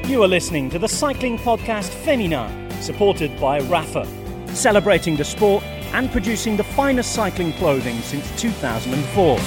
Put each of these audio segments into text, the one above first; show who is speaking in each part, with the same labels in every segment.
Speaker 1: You are listening to the cycling podcast Femina, supported by Rapha, celebrating the sport and producing the finest cycling clothing since 2004.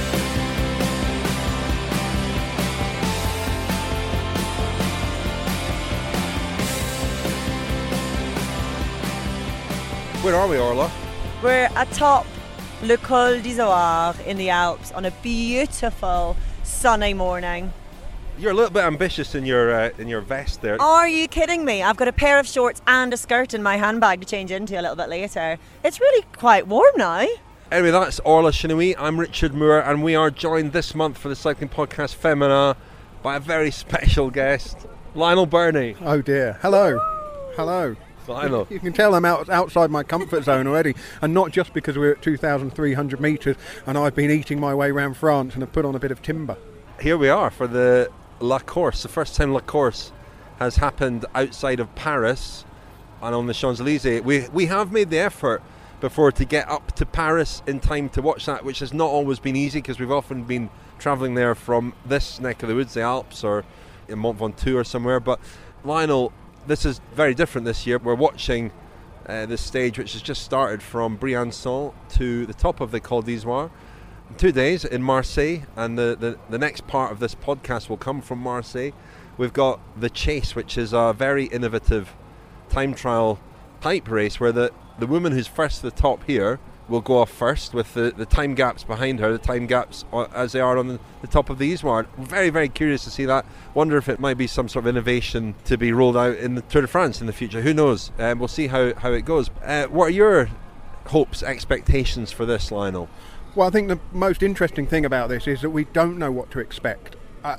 Speaker 2: Where are we, Orla?
Speaker 3: We're atop Le Col d'Izoard in the Alps on a beautiful sunny morning.
Speaker 2: You're a little bit ambitious in your vest there.
Speaker 3: Are you kidding me? I've got a pair of shorts and a skirt in my handbag to change into a little bit later. It's really quite warm now.
Speaker 2: Anyway, that's Orla Chenouille. I'm Richard Moore, and we are joined this month for the cycling podcast Femina by a very special guest, Lionel Birnie.
Speaker 4: Oh dear. Hello. Hello.
Speaker 2: Lionel.
Speaker 4: You can tell I'm outside my comfort zone already, and not just because we're at 2,300 metres and I've been eating my way around France and have put on a bit of timber.
Speaker 2: Here we are for the La Course, the first time La Course has happened outside of Paris and on the Champs-Élysées. We have made the effort before to get up to Paris in time to watch that, which has not always been easy because we've often been travelling there from this neck of the woods, the Alps, or in Mont Ventoux or somewhere. But Lionel, this is very different this year. We're watching this stage which has just started from Briançon to the top of the Col d'Izoard. 2 days in Marseille, and the next part of this podcast will come from Marseille. We've got the Chase, which is a very innovative time trial type race where the woman who's first to the top here will go off first with the time gaps behind her, the time gaps as they are on the top of the Izoard. Very, very curious to see that. Wonder if it might be some sort of innovation to be rolled out in the Tour de France in the future. Who knows? We'll see how it goes. What are your hopes, expectations for this, Lionel?
Speaker 4: Well, I think the most interesting thing about this is that we don't know what to expect.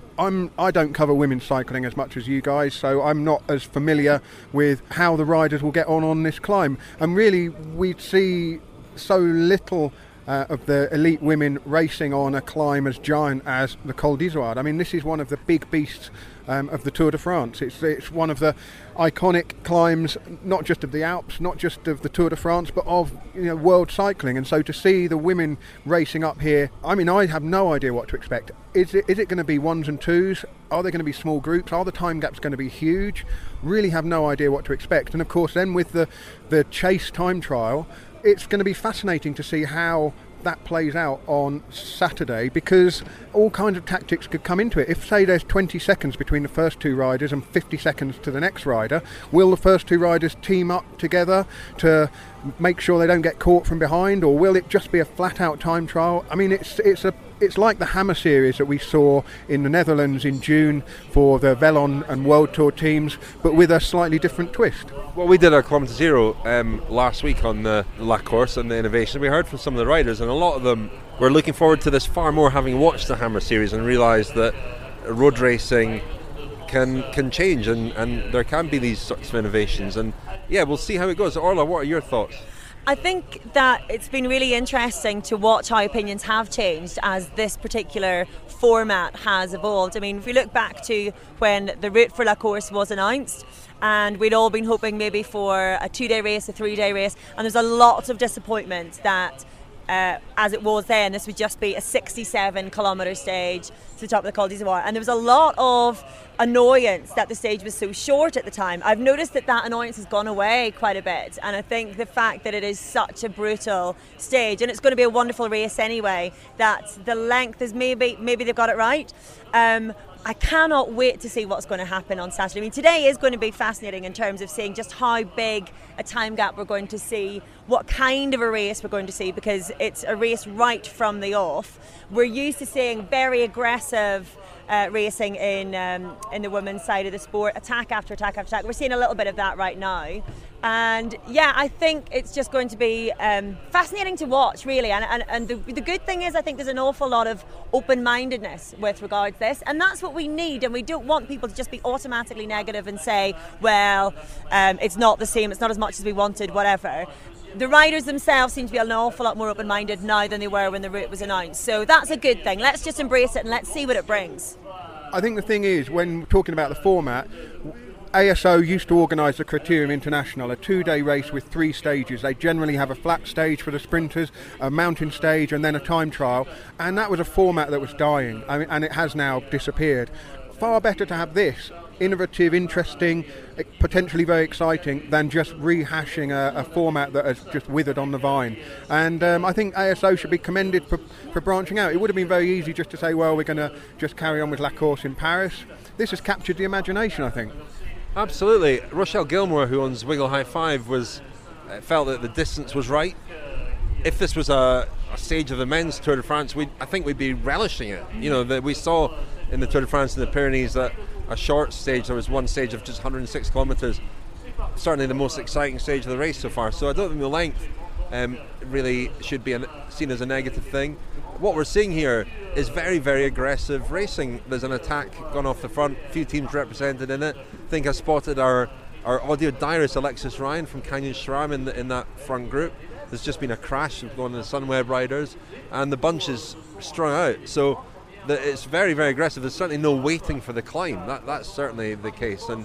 Speaker 4: I don't cover women's cycling as much as you guys, so I'm not as familiar with how the riders will get on this climb. And really, we see so little of the elite women racing on a climb as giant as the Col d'Izoard. I mean, this is one of the big beasts of the Tour de France. It's one of the iconic climbs, not just of the Alps, not just of the Tour de France, but of world cycling. And so to see the women racing up here, I mean, I have no idea what to expect. Is it going to be ones and twos? Are there going to be small groups? Are the time gaps going to be huge? Really have no idea what to expect. And of course, then with the Chase time trial, it's going to be fascinating to see how that plays out on Saturday, because all kinds of tactics could come into it. If, say, there's 20 seconds between the first two riders and 50 seconds to the next rider, will the first two riders team up together to make sure they don't get caught from behind, or will it just be a flat-out time trial? I mean, it's like the Hammer Series that we saw in the Netherlands in June for the Velon and World Tour teams, but with a slightly different twist.
Speaker 2: Well, we did our Kilometre Zero last week on the La Course and the innovation. We heard from some of the riders, and a lot of them were looking forward to this far more, having watched the Hammer Series and realised that road racing can change and there can be these sorts of innovations. And yeah, we'll see how it goes. Orla, what are your thoughts?
Speaker 3: I think that it's been really interesting to watch how opinions have changed as this particular format has evolved. I mean, if we look back to when the route for La Course was announced, and we'd all been hoping maybe for a 2-day race, a 3-day race, and there's a lot of disappointment that as it was then, this would just be a 67-kilometre stage to the top of the Col d'Izoard. And there was a lot of annoyance that the stage was so short at the time. I've noticed that annoyance has gone away quite a bit, and I think the fact that it is such a brutal stage, and it's going to be a wonderful race anyway, that the length is maybe they've got it right. I cannot wait to see what's going to happen on Saturday. I mean, today is going to be fascinating in terms of seeing just how big a time gap we're going to see, what kind of a race we're going to see, because it's a race right from the off. We're used to seeing very aggressive racing in the women's side of the sport, attack after attack after attack. We're seeing a little bit of that right now. And yeah, I think it's just going to be fascinating to watch, really. And the good thing is, I think there's an awful lot of open-mindedness with regards to this, and that's what we need. And we don't want people to just be automatically negative and say, well, it's not the same, it's not as much as we wanted, whatever. The riders themselves seem to be an awful lot more open-minded now than they were when the route was announced. So that's a good thing. Let's just embrace it and let's see what it brings.
Speaker 4: I think the thing is, when talking about the format, ASO used to organise the Criterium International, a 2-day race with 3 stages. They generally have a flat stage for the sprinters, a mountain stage, and then a time trial. And that was a format that was dying, and it has now disappeared. Far better to have this innovative, interesting, potentially very exciting than just rehashing a format that has just withered on the vine. And I think ASO should be commended for branching out. It would have been very easy just to say, well, we're going to just carry on with La Course in Paris. This has captured the imagination, I think.
Speaker 2: Absolutely. Rochelle Gilmore, who owns Wiggle High Five, felt that the distance was right. If this was a stage of the men's Tour de France, I think we'd be relishing it. You know, we saw in the Tour de France in the Pyrenees that a short stage, there was one stage of just 106 kilometres, certainly the most exciting stage of the race so far. So I don't think the length really should be seen as a negative thing. What we're seeing here is very, very aggressive racing. There's an attack gone off the front, a few teams represented in it. I think I spotted our audio diarist Alexis Ryan from Canyon SRAM in that front group. There's just been a crash with one of the Sunweb riders, and the bunch is strung out. So it's very, very aggressive. There's certainly no waiting for the climb. That's certainly the case. And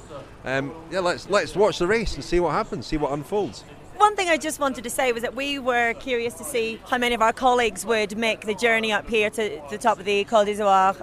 Speaker 2: let's watch the race and see what happens, see what unfolds.
Speaker 3: One thing I just wanted to say was that we were curious to see how many of our colleagues would make the journey up here to the top of the Col d'Izoard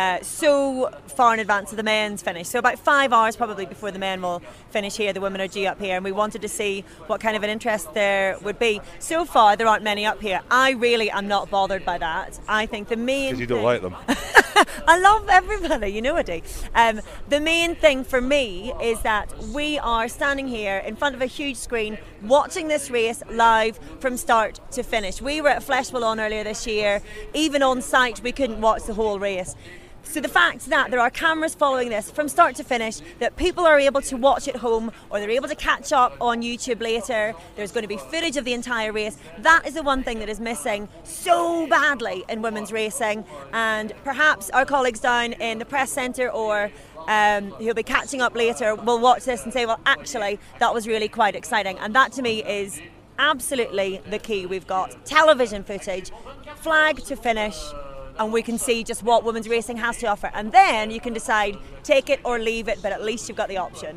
Speaker 3: so far in advance of the men's finish. So about 5 hours probably before the men will finish here. The women are due up here, and we wanted to see what kind of an interest there would be. So far, there aren't many up here. I really am not bothered by that. I think the main
Speaker 2: because you don't like them.
Speaker 3: I love everybody, you know I do. The main thing for me is that we are standing here in front of a huge screen watching this race live from start to finish. We were at Flèche Wallonne earlier this year. Even on site, we couldn't watch the whole race. So the fact that there are cameras following this from start to finish, that people are able to watch at home or they're able to catch up on YouTube later, there's going to be footage of the entire race, that is the one thing that is missing so badly in women's racing. And perhaps our colleagues down in the press centre or who'll be catching up later will watch this and say, well, actually, that was really quite exciting. And that to me is absolutely the key. We've got television footage, flag to finish, and we can see just what women's racing has to offer. And then you can decide, take it or leave it, but at least you've got the option.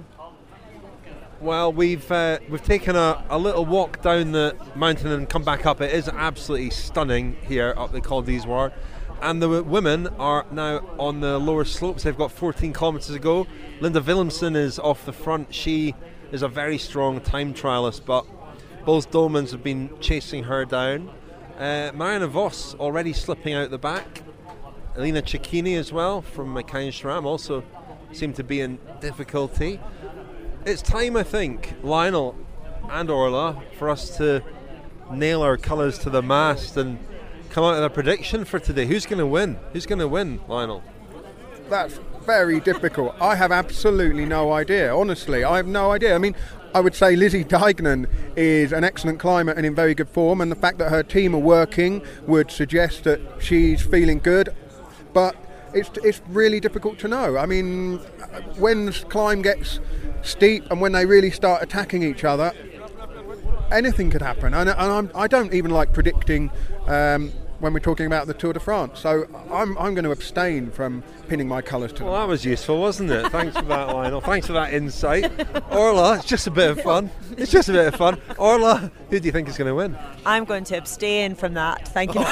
Speaker 2: Well, we've taken a little walk down the mountain and come back up. It is absolutely stunning here up the Col d'Izoard. And the women are now on the lower slopes. They've got 14 kilometres to go. Linda Willemsen is off the front. She is a very strong time trialist, but both Dolmans have been chasing her down. Marianne Vos already slipping out the back. Elena Cecchini as well from Canyon SRAM also seem to be in difficulty. It's time, I think, Lionel and Orla, for us to nail our colours to the mast and come out with a prediction for today. Who's going to win? Who's going to win, Lionel?
Speaker 4: That's very difficult. I have absolutely no idea. Honestly, I have no idea. I mean, I would say Lizzie Deignan is an excellent climber and in very good form, and the fact that her team are working would suggest that she's feeling good, but it's really difficult to know. I mean, when the climb gets steep and when they really start attacking each other, anything could happen, and I don't even like predicting when we're talking about the Tour de France, so I'm going to abstain from pinning my colours to them.
Speaker 2: Well, that was useful, wasn't it? Thanks for that, Lionel. Thanks for that insight. Orla, it's just a bit of fun. It's just a bit of fun. Orla, who do you think is going to win?
Speaker 3: I'm going to abstain from that. Thank you.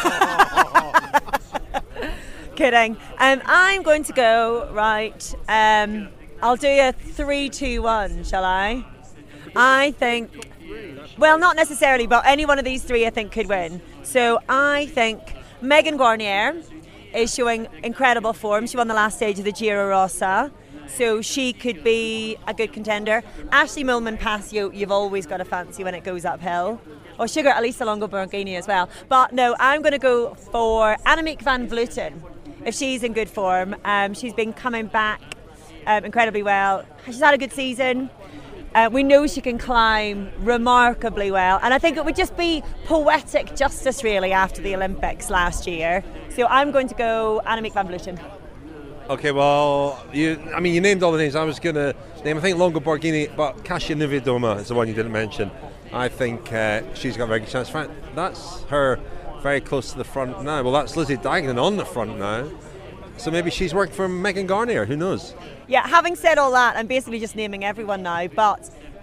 Speaker 3: Kidding. I'm going to go, right, I'll do a 3-2-1, shall I? I think, well, not necessarily, but any one of these three I think could win. So I think Megan Guarnier is showing incredible form. She won the last stage of the Giro Rosa, so she could be a good contender. Ashley Millman-Passio, you've always got a fancy when it goes uphill. Or Sugar Elisa Longo Borghini as well. But no, I'm going to go for Annemiek van Vleuten, if she's in good form. She's been coming back incredibly well. She's had a good season. We know she can climb remarkably well, and I think it would just be poetic justice really after the Olympics last year. So I'm going to go Annemiek van Vleuten.
Speaker 2: Okay, well, you named all the names. I was going to name, I think, Longo Borghini, but Kasia Niewiadoma is the one you didn't mention. I think she's got a very good chance. In fact, that's her very close to the front now. Well, that's Lizzie Deignan on the front now. So maybe she's worked for Megan Guarnier, who knows?
Speaker 3: Yeah, having said all that, I'm basically just naming everyone now, but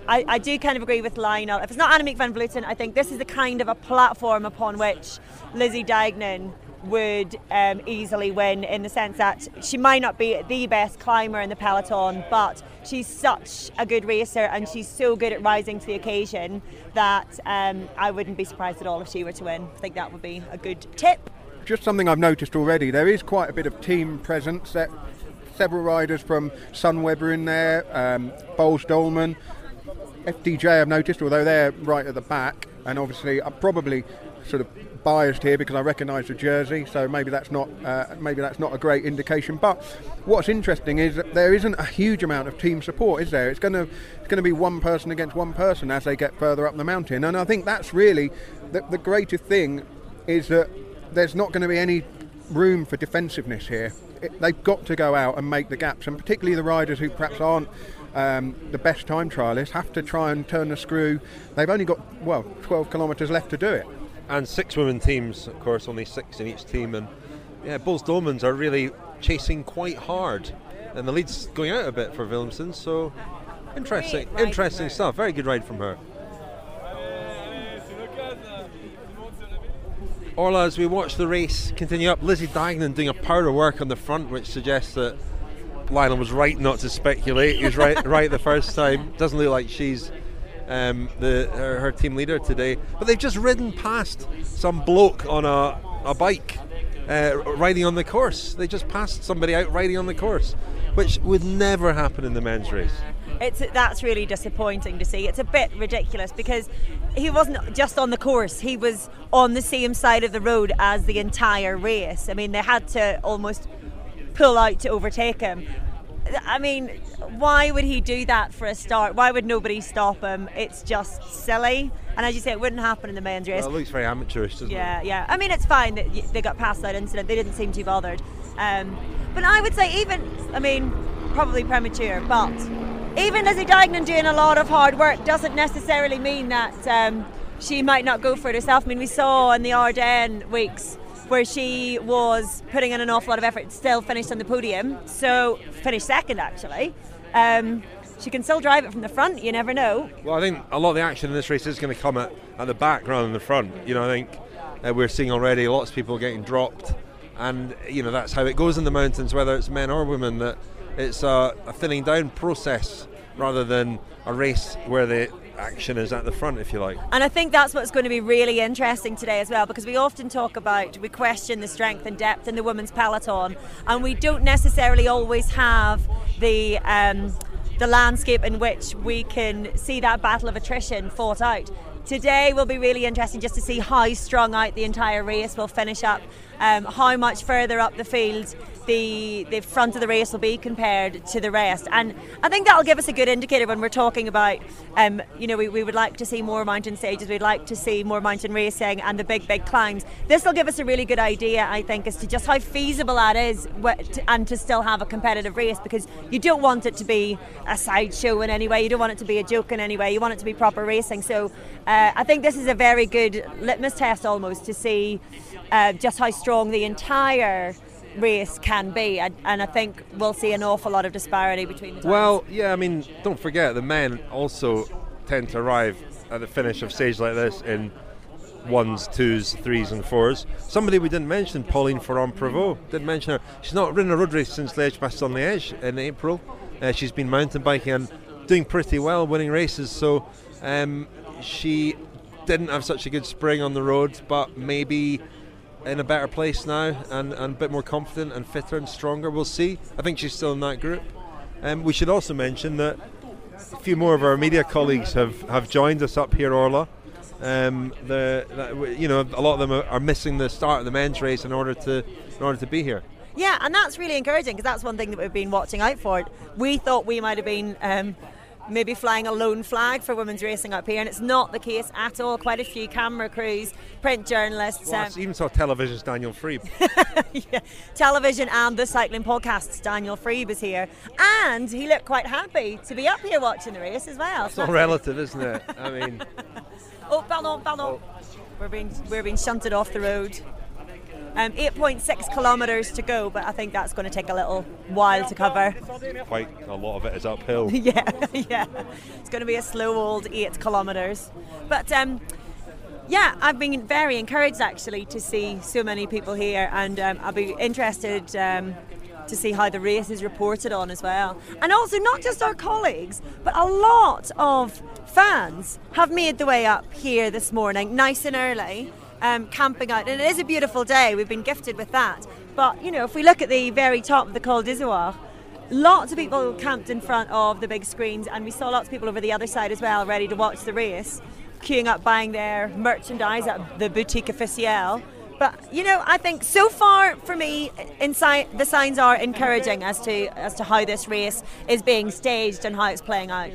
Speaker 3: I do kind of agree with Lionel. If it's not Annemiek van Vleuten, I think this is the kind of a platform upon which Lizzie Deignan would easily win, in the sense that she might not be the best climber in the peloton, but she's such a good racer and she's so good at rising to the occasion that I wouldn't be surprised at all if she were to win. I think that would be a good tip. Just
Speaker 4: something I've noticed already, there is quite a bit of team presence. Several riders from Sunweb in there, Boels Dolman, FDJ I've noticed, although they're right at the back, and obviously I'm probably sort of biased here because I recognise the jersey, so maybe that's not a great indication. But what's interesting is that there isn't a huge amount of team support, is there? It's going to be one person against one person as they get further up the mountain, and I think that's really the greatest thing, is that there's not going to be any room for defensiveness here. They've got to go out and make the gaps, and particularly the riders who perhaps aren't the best time trialists have to try and turn the screw. They've only got 12 kilometres left to do it.
Speaker 2: And 6 women teams, of course, only 6 in each team. And yeah, Boels Dolmans are really chasing quite hard, and the lead's going out a bit for Willemsen. So interesting stuff. Very good ride from her. Orla, as we watch the race continue up, Lizzie Deignan doing a power of work on the front, which suggests that Lionel was right not to speculate. He was right the first time. Doesn't look like she's her team leader today, but they've just ridden past some bloke on a bike riding on the course. They just passed somebody out riding on the course, which would never happen in the men's race.
Speaker 3: That's really disappointing to see. It's a bit ridiculous because he wasn't just on the course, he was on the same side of the road as the entire race. I mean, they had to almost pull out to overtake him. I mean, why would he do that for a start? Why would nobody stop him? It's just silly. And as you say, it wouldn't happen in the men's race.
Speaker 2: Well, it looks very amateurish, doesn't it?
Speaker 3: Yeah. I mean, it's fine that they got past that incident. They didn't seem too bothered. But I would say probably premature, but even Lizzie Deignan doing a lot of hard work doesn't necessarily mean that she might not go for it herself. I mean, we saw in the Ardennes weeks where she was putting in an awful lot of effort, still finished on the podium, so finished second actually. She can still drive it from the front, you never know.
Speaker 2: Well, I think a lot of the action in this race is going to come at the back rather than the front. You know, I think we're seeing already lots of people getting dropped, and you know that's how it goes in the mountains, whether it's men or women, that it's a thinning down process rather than a race where the action is at the front, if you like.
Speaker 3: And I think that's what's going to be really interesting today as well, because we often we question the strength and depth in the women's peloton, and we don't necessarily always have the landscape in which we can see that battle of attrition fought out. Today will be really interesting just to see how strung out the entire race will finish up, how much further up the field the front of the race will be compared to the rest, and I think that'll give us a good indicator when we're talking about we would like to see more mountain stages, we'd like to see more mountain racing and the big climbs. This will give us a really good idea, I think, as to just how feasible that is and to still have a competitive race, because you don't want it to be a sideshow in any way, you don't want it to be a joke in any way, you want it to be proper racing. So I think this is a very good litmus test almost to see just how strong the entire race can be, and I think we'll see an awful lot of disparity between the times.
Speaker 2: Well, yeah, I mean, don't forget the men also tend to arrive at the finish of stage like this in 1s, 2s, 3s and 4s. Somebody we didn't mention, Pauline Ferrand-Prévot, didn't mention her. She's not ridden a road race since Liège-Bastogne-Liège in April. She's been mountain biking and doing pretty well, winning races, so she didn't have such a good spring on the road, but maybe in a better place now and a bit more confident and fitter and stronger. We'll see. I think she's still in that group. We should also mention that a few more of our media colleagues have joined us up here, Orla. A lot of them are missing the start of the men's race in order to be here.
Speaker 3: Yeah, and that's really encouraging, because that's one thing that we've been watching out for. We thought we might have been maybe flying a lone flag for women's racing up here, and it's not the case at all. Quite a few camera crews, print journalists.
Speaker 2: Well, I even saw television's Daniel Friebe.
Speaker 3: Yeah, television and the cycling podcast's Daniel Friebe is here, and he looked quite happy to be up here watching the race as well.
Speaker 2: It's all relative, isn't it? I mean.
Speaker 3: Oh, pardon. Oh. We're being shunted off the road. 8.6 kilometres to go, but I think that's going to take a little while to cover.
Speaker 2: Quite a lot of it is uphill.
Speaker 3: yeah. It's going to be a slow old 8 kilometres. But yeah, I've been very encouraged actually to see so many people here, and I'll be interested to see how the race is reported on as well. And also not just our colleagues, but a lot of fans have made the way up here this morning, nice and early, camping out. And it is a beautiful day, we've been gifted with that. But, you know, if we look at the very top of the Col d'Izoard, lots of people camped in front of the big screens, and we saw lots of people over the other side as well, ready to watch the race, queuing up buying their merchandise at the Boutique Officielle. But, you know, I think so far for me, the signs are encouraging as to how this race is being staged and how it's playing out.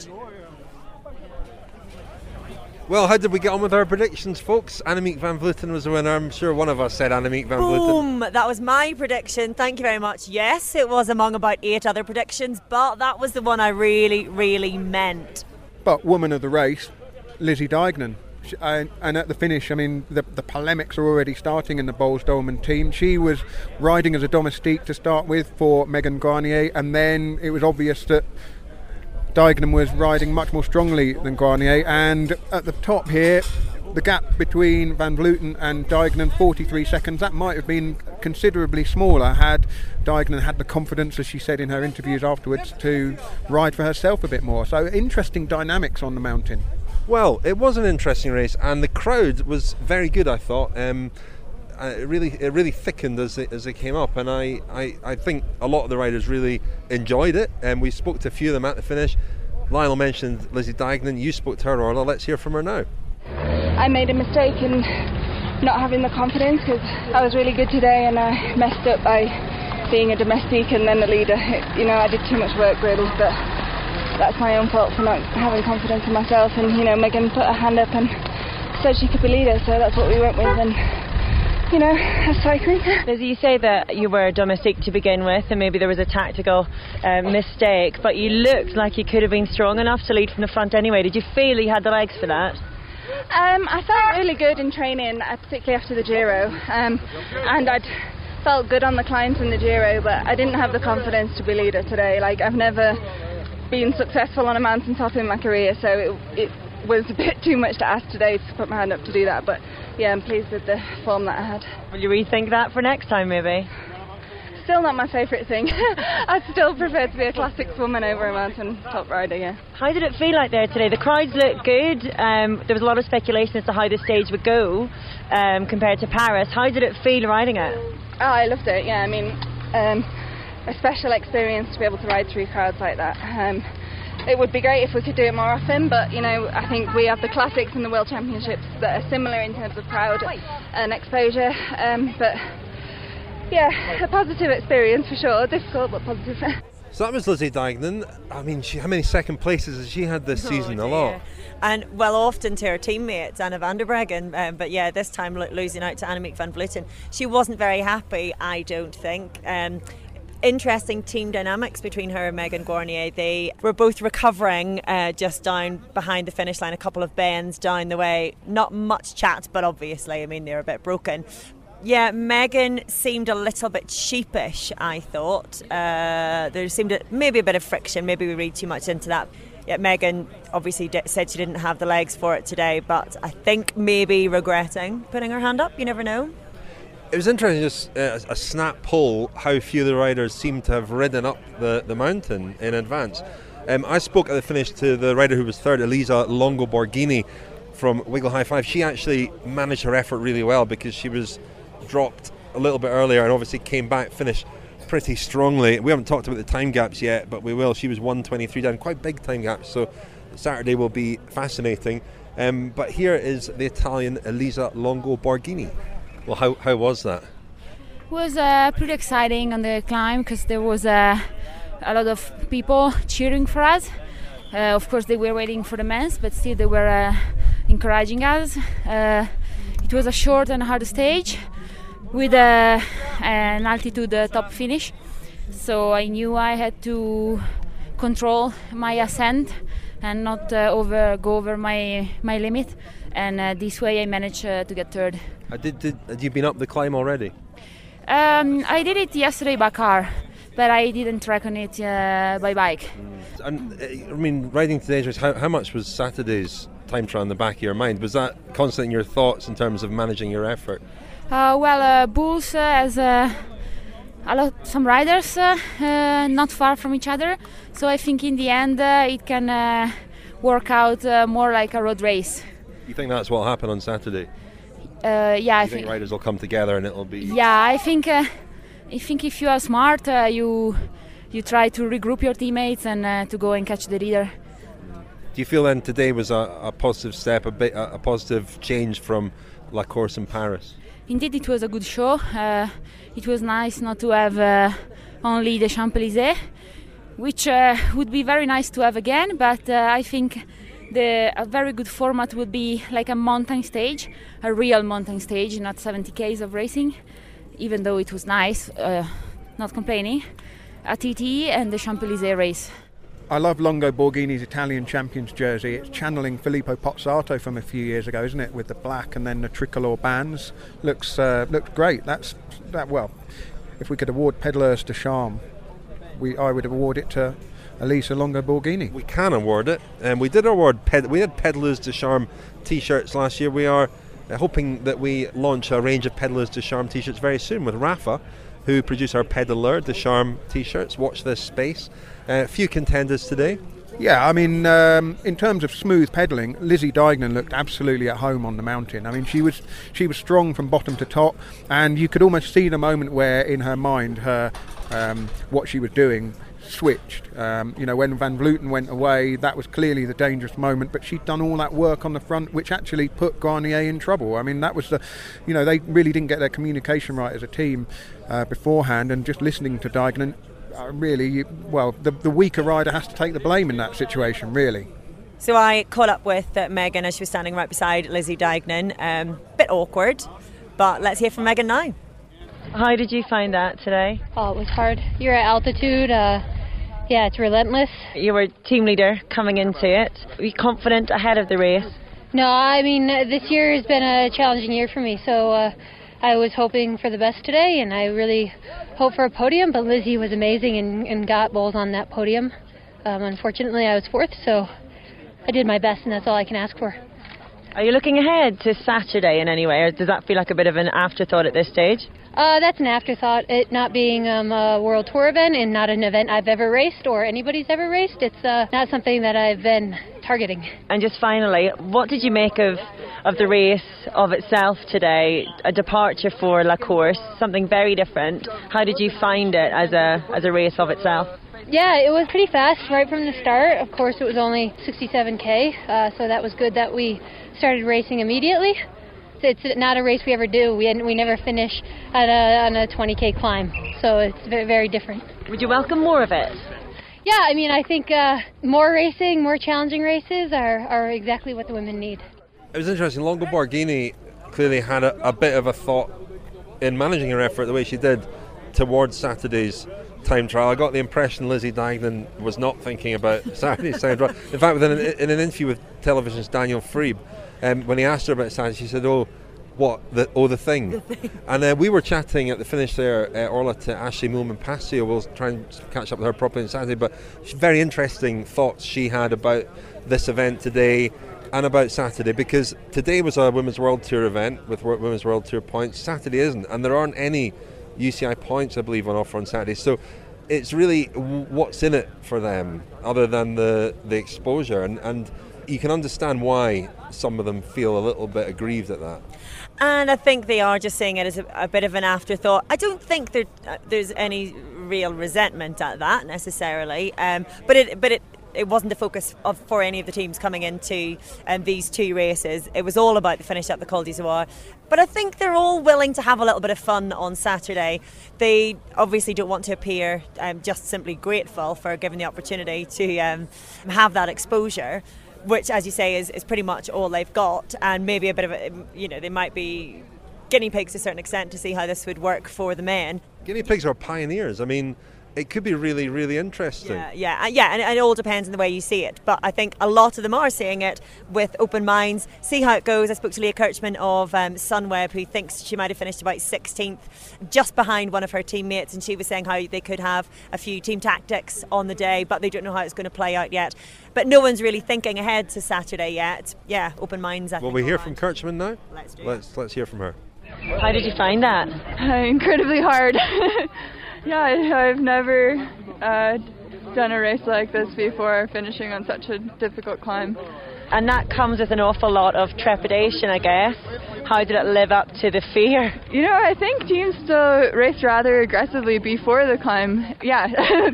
Speaker 2: Well, how did we get on with our predictions, folks? Annemiek van Vleuten was the winner. I'm sure one of us said Annemiek van Vleuten.
Speaker 3: Boom! That was my prediction. Thank you very much. Yes, it was among about 8 other predictions, but that was the one I really, really meant.
Speaker 4: But woman of the race, Lizzie Deignan. And at the finish, I mean, the polemics are already starting in the Boels-Dolman team. She was riding as a domestique to start with for Megan Guarnier, and then it was obvious that Deignan was riding much more strongly than Guarnier. And at the top here, the gap between Van Vleuten and Deignan, 43 seconds, that might have been considerably smaller had Deignan had the confidence, as she said in her interviews afterwards, to ride for herself a bit more. So interesting dynamics on the mountain.
Speaker 2: Well, it was an interesting race, and the crowd was very good, I thought. It really thickened as they came up, and I think a lot of the riders really enjoyed it, and we spoke to a few of them at the finish. Lionel mentioned Lizzie Deignan. You spoke to her, Orla. Let's hear from her now.
Speaker 5: I made a mistake in not having the confidence, because I was really good today, and I messed up by being a domestique and then a leader. You know, I did too much work really, but that's my own fault for not having confidence in myself. And, you know, Megan put her hand up and said she could be leader, so that's what we went with. And, you know, that's cycling.
Speaker 3: Lizzie, you say that you were a domestique to begin with, and maybe there was a tactical mistake, but you looked like you could have been strong enough to lead from the front anyway. Did you feel you had the legs for that?
Speaker 5: I felt really good in training, particularly after the Giro, and I'd felt good on the climbs in the Giro, but I didn't have the confidence to be leader today. Like, I've never been successful on a mountaintop in my career, so it was a bit too much to ask today to put my hand up to do that. But yeah, I'm pleased with the form that I had.
Speaker 3: Will you rethink that for next time maybe?
Speaker 5: Still not my favourite thing. I'd still prefer to be a classics woman over a mountain top rider, yeah.
Speaker 3: How did it feel like there today? The crowds looked good. There was a lot of speculation as to how the stage would go compared to Paris. How did it feel riding it?
Speaker 5: Oh, I loved it, yeah. I mean, a special experience to be able to ride through crowds like that. It would be great if we could do it more often, but you know, I think we have the classics and the World Championships that are similar in terms of crowd and exposure, but yeah, a positive experience for sure. Difficult but positive.
Speaker 2: So that was Lizzie Deignan. I mean, how many second places has she had this season? A lot.
Speaker 3: And well, often to her teammates, Anna van der Breggen, but yeah, this time losing out to Annemiek van Vleuten. She wasn't very happy, I don't think. Interesting team dynamics between her and Megan Guarnier. They were both recovering just down behind the finish line, a couple of bends down the way. Not much chat, but obviously, I mean, they're a bit broken. Yeah, Megan seemed a little bit sheepish, I thought. There seemed maybe a bit of friction, maybe we read too much into that. Yeah, Megan obviously said she didn't have the legs for it today, but I think maybe regretting putting her hand up, you never know.
Speaker 2: It was interesting, just a snap poll, how few of the riders seem to have ridden up the mountain in advance. I spoke at the finish to the rider who was third, Elisa Longo Borghini from Wiggle High Five. She actually managed her effort really well because she was dropped a little bit earlier and obviously came back, finished pretty strongly. We haven't talked about the time gaps yet, but we will. She was 1:23 down, quite big time gaps, so Saturday will be fascinating. But here is the Italian Elisa Longo Borghini. Well, how was that?
Speaker 6: It was pretty exciting on the climb because there was a lot of people cheering for us. Of course, they were waiting for the men's, but still they were encouraging us. It was a short and hard stage with an altitude top finish, so I knew I had to control my ascent and not go over my limit. And this way I managed to get third.
Speaker 2: Had you been up the climb already?
Speaker 6: I did it yesterday by car, but I didn't reckon it by bike.
Speaker 2: And I mean, riding today's race, how much was Saturday's time trial in the back of your mind? Was that constant in your thoughts in terms of managing your effort?
Speaker 6: Bulls has some riders not far from each other, so I think in the end it can work out more like a road race.
Speaker 2: You think that's what will happen on Saturday?
Speaker 6: I
Speaker 2: think riders will come together and it'll be...
Speaker 6: Yeah, I think if you are smart, you try to regroup your teammates and to go and catch the leader.
Speaker 2: Do you feel then today was a positive step, a positive change from La Course in Paris?
Speaker 6: Indeed, it was a good show. It was nice not to have only the Champs-Élysées, which would be very nice to have again, but I think a very good format would be like a mountain stage, a real mountain stage, not 70 k's of racing, even though it was nice, not complaining, a TT and the Champs-Élysées race.
Speaker 4: I love Longo Borghini's Italian Champions jersey. It's channeling Filippo Pozzato from a few years ago, isn't it? With the black and then the tricolor bands. Looks great. Well, if we could award Pedaleurs de Charme, I would award it to Elisa Longo Borghini.
Speaker 2: We can award it, and we did award we had Pedaleurs de Charme t-shirts last year. We are hoping that we launch a range of Pedaleurs de Charme t-shirts very soon with Rafa, who produce our Pedaleur de Charme t-shirts. Watch this space. A few contenders today.
Speaker 4: Yeah, I mean, in terms of smooth pedalling, Lizzie Deignan looked absolutely at home on the mountain. I mean, she was strong from bottom to top, and you could almost see the moment where, in her mind, what she was doing switched. When Van Vleuten went away, that was clearly the dangerous moment, but she'd done all that work on the front, which actually put Garnier in trouble. I mean, that was they really didn't get their communication right as a team beforehand, and just listening to Deignan, the weaker rider has to take the blame in that situation, really.
Speaker 3: So I caught up with Megan as she was standing right beside Lizzie Deignan. Bit awkward, but let's hear from Megan now. How did you find that today?
Speaker 7: Oh, it was hard. You're at altitude. It's relentless.
Speaker 3: You were team leader coming into it. Were you confident ahead of the race?
Speaker 7: No, I mean, this year has been a challenging year for me, so I was hoping for the best today, and I really hoped for a podium, but Lizzie was amazing and got Bulls on that podium. Unfortunately, I was fourth, so I did my best, and that's all I can ask for.
Speaker 3: Are you looking ahead to Saturday in any way, or does that feel like a bit of an afterthought at this stage?
Speaker 7: That's an afterthought. It not being a World Tour event and not an event I've ever raced or anybody's ever raced, it's not something that I've been targeting. And
Speaker 3: just finally, what did you make of the race of itself today? A departure for La Course, something very different. How did you find it as a race of itself?
Speaker 7: Yeah, it was pretty fast right from the start. Of course, it was only 67k, so that was good that we started racing immediately. It's not a race we ever do. We never finish on a 20k climb, so it's very, very different.
Speaker 3: Would you welcome more of it?
Speaker 7: Yeah, I mean, I think more racing, more challenging races are exactly what the women need.
Speaker 2: It was interesting. Longo Borghini clearly had a bit of a thought in managing her effort the way she did towards Saturday's time trial. I got the impression Lizzie Deignan was not thinking about Saturday's time trial. In fact, in an interview with television's Daniel Friebe, when he asked her about Saturday, she said, the thing. And we were chatting at the finish there, Orla, to Ashley Moolman-Pasio. We'll try and catch up with her properly on Saturday, but very interesting thoughts she had about this event today and about Saturday, because today was a Women's World Tour event with Women's World Tour points. Saturday isn't, and there aren't any UCI points, I believe, on offer on Saturday. So it's really what's in it for them other than the exposure, and you can understand why some of them feel a little bit aggrieved at that. And
Speaker 3: I think they are just saying it as a bit of an afterthought. I don't think there's any real resentment at that necessarily, but it wasn't a focus for any of the teams coming into these two races. It was all about the finish at the Col d'Izoard. But I think they're all willing to have a little bit of fun on Saturday. They obviously don't want to appear just simply grateful for given the opportunity to have that exposure, which, as you say, is pretty much all they've got, and maybe a bit of they might be guinea pigs to a certain extent to see how this would work for the men.
Speaker 2: Guinea pigs are pioneers. I mean, it could be really, really interesting.
Speaker 3: Yeah, and it all depends on the way you see it. But I think a lot of them are seeing it with open minds. See how it goes. I spoke to Leah Kirchman of Sunweb, who thinks she might have finished about 16th, just behind one of her teammates, and she was saying how they could have a few team tactics on the day, but they don't know how it's going to play out yet. But no one's really thinking ahead to Saturday yet. Yeah, open minds.
Speaker 2: Will we hear from Kirchman now? Let's hear from her.
Speaker 3: How did you find that?
Speaker 5: Incredibly hard. Yeah, I've never done a race like this before, finishing on such a difficult climb.
Speaker 3: And that comes with an awful lot of trepidation, I guess. How did it live up to the fear?
Speaker 5: You know, I think teams still raced rather aggressively before the climb. Yeah,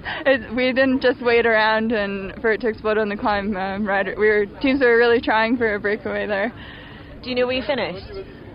Speaker 5: we didn't just wait around and for it to explode on the climb. Teams were really trying for a breakaway there.
Speaker 3: Do you know where you finished?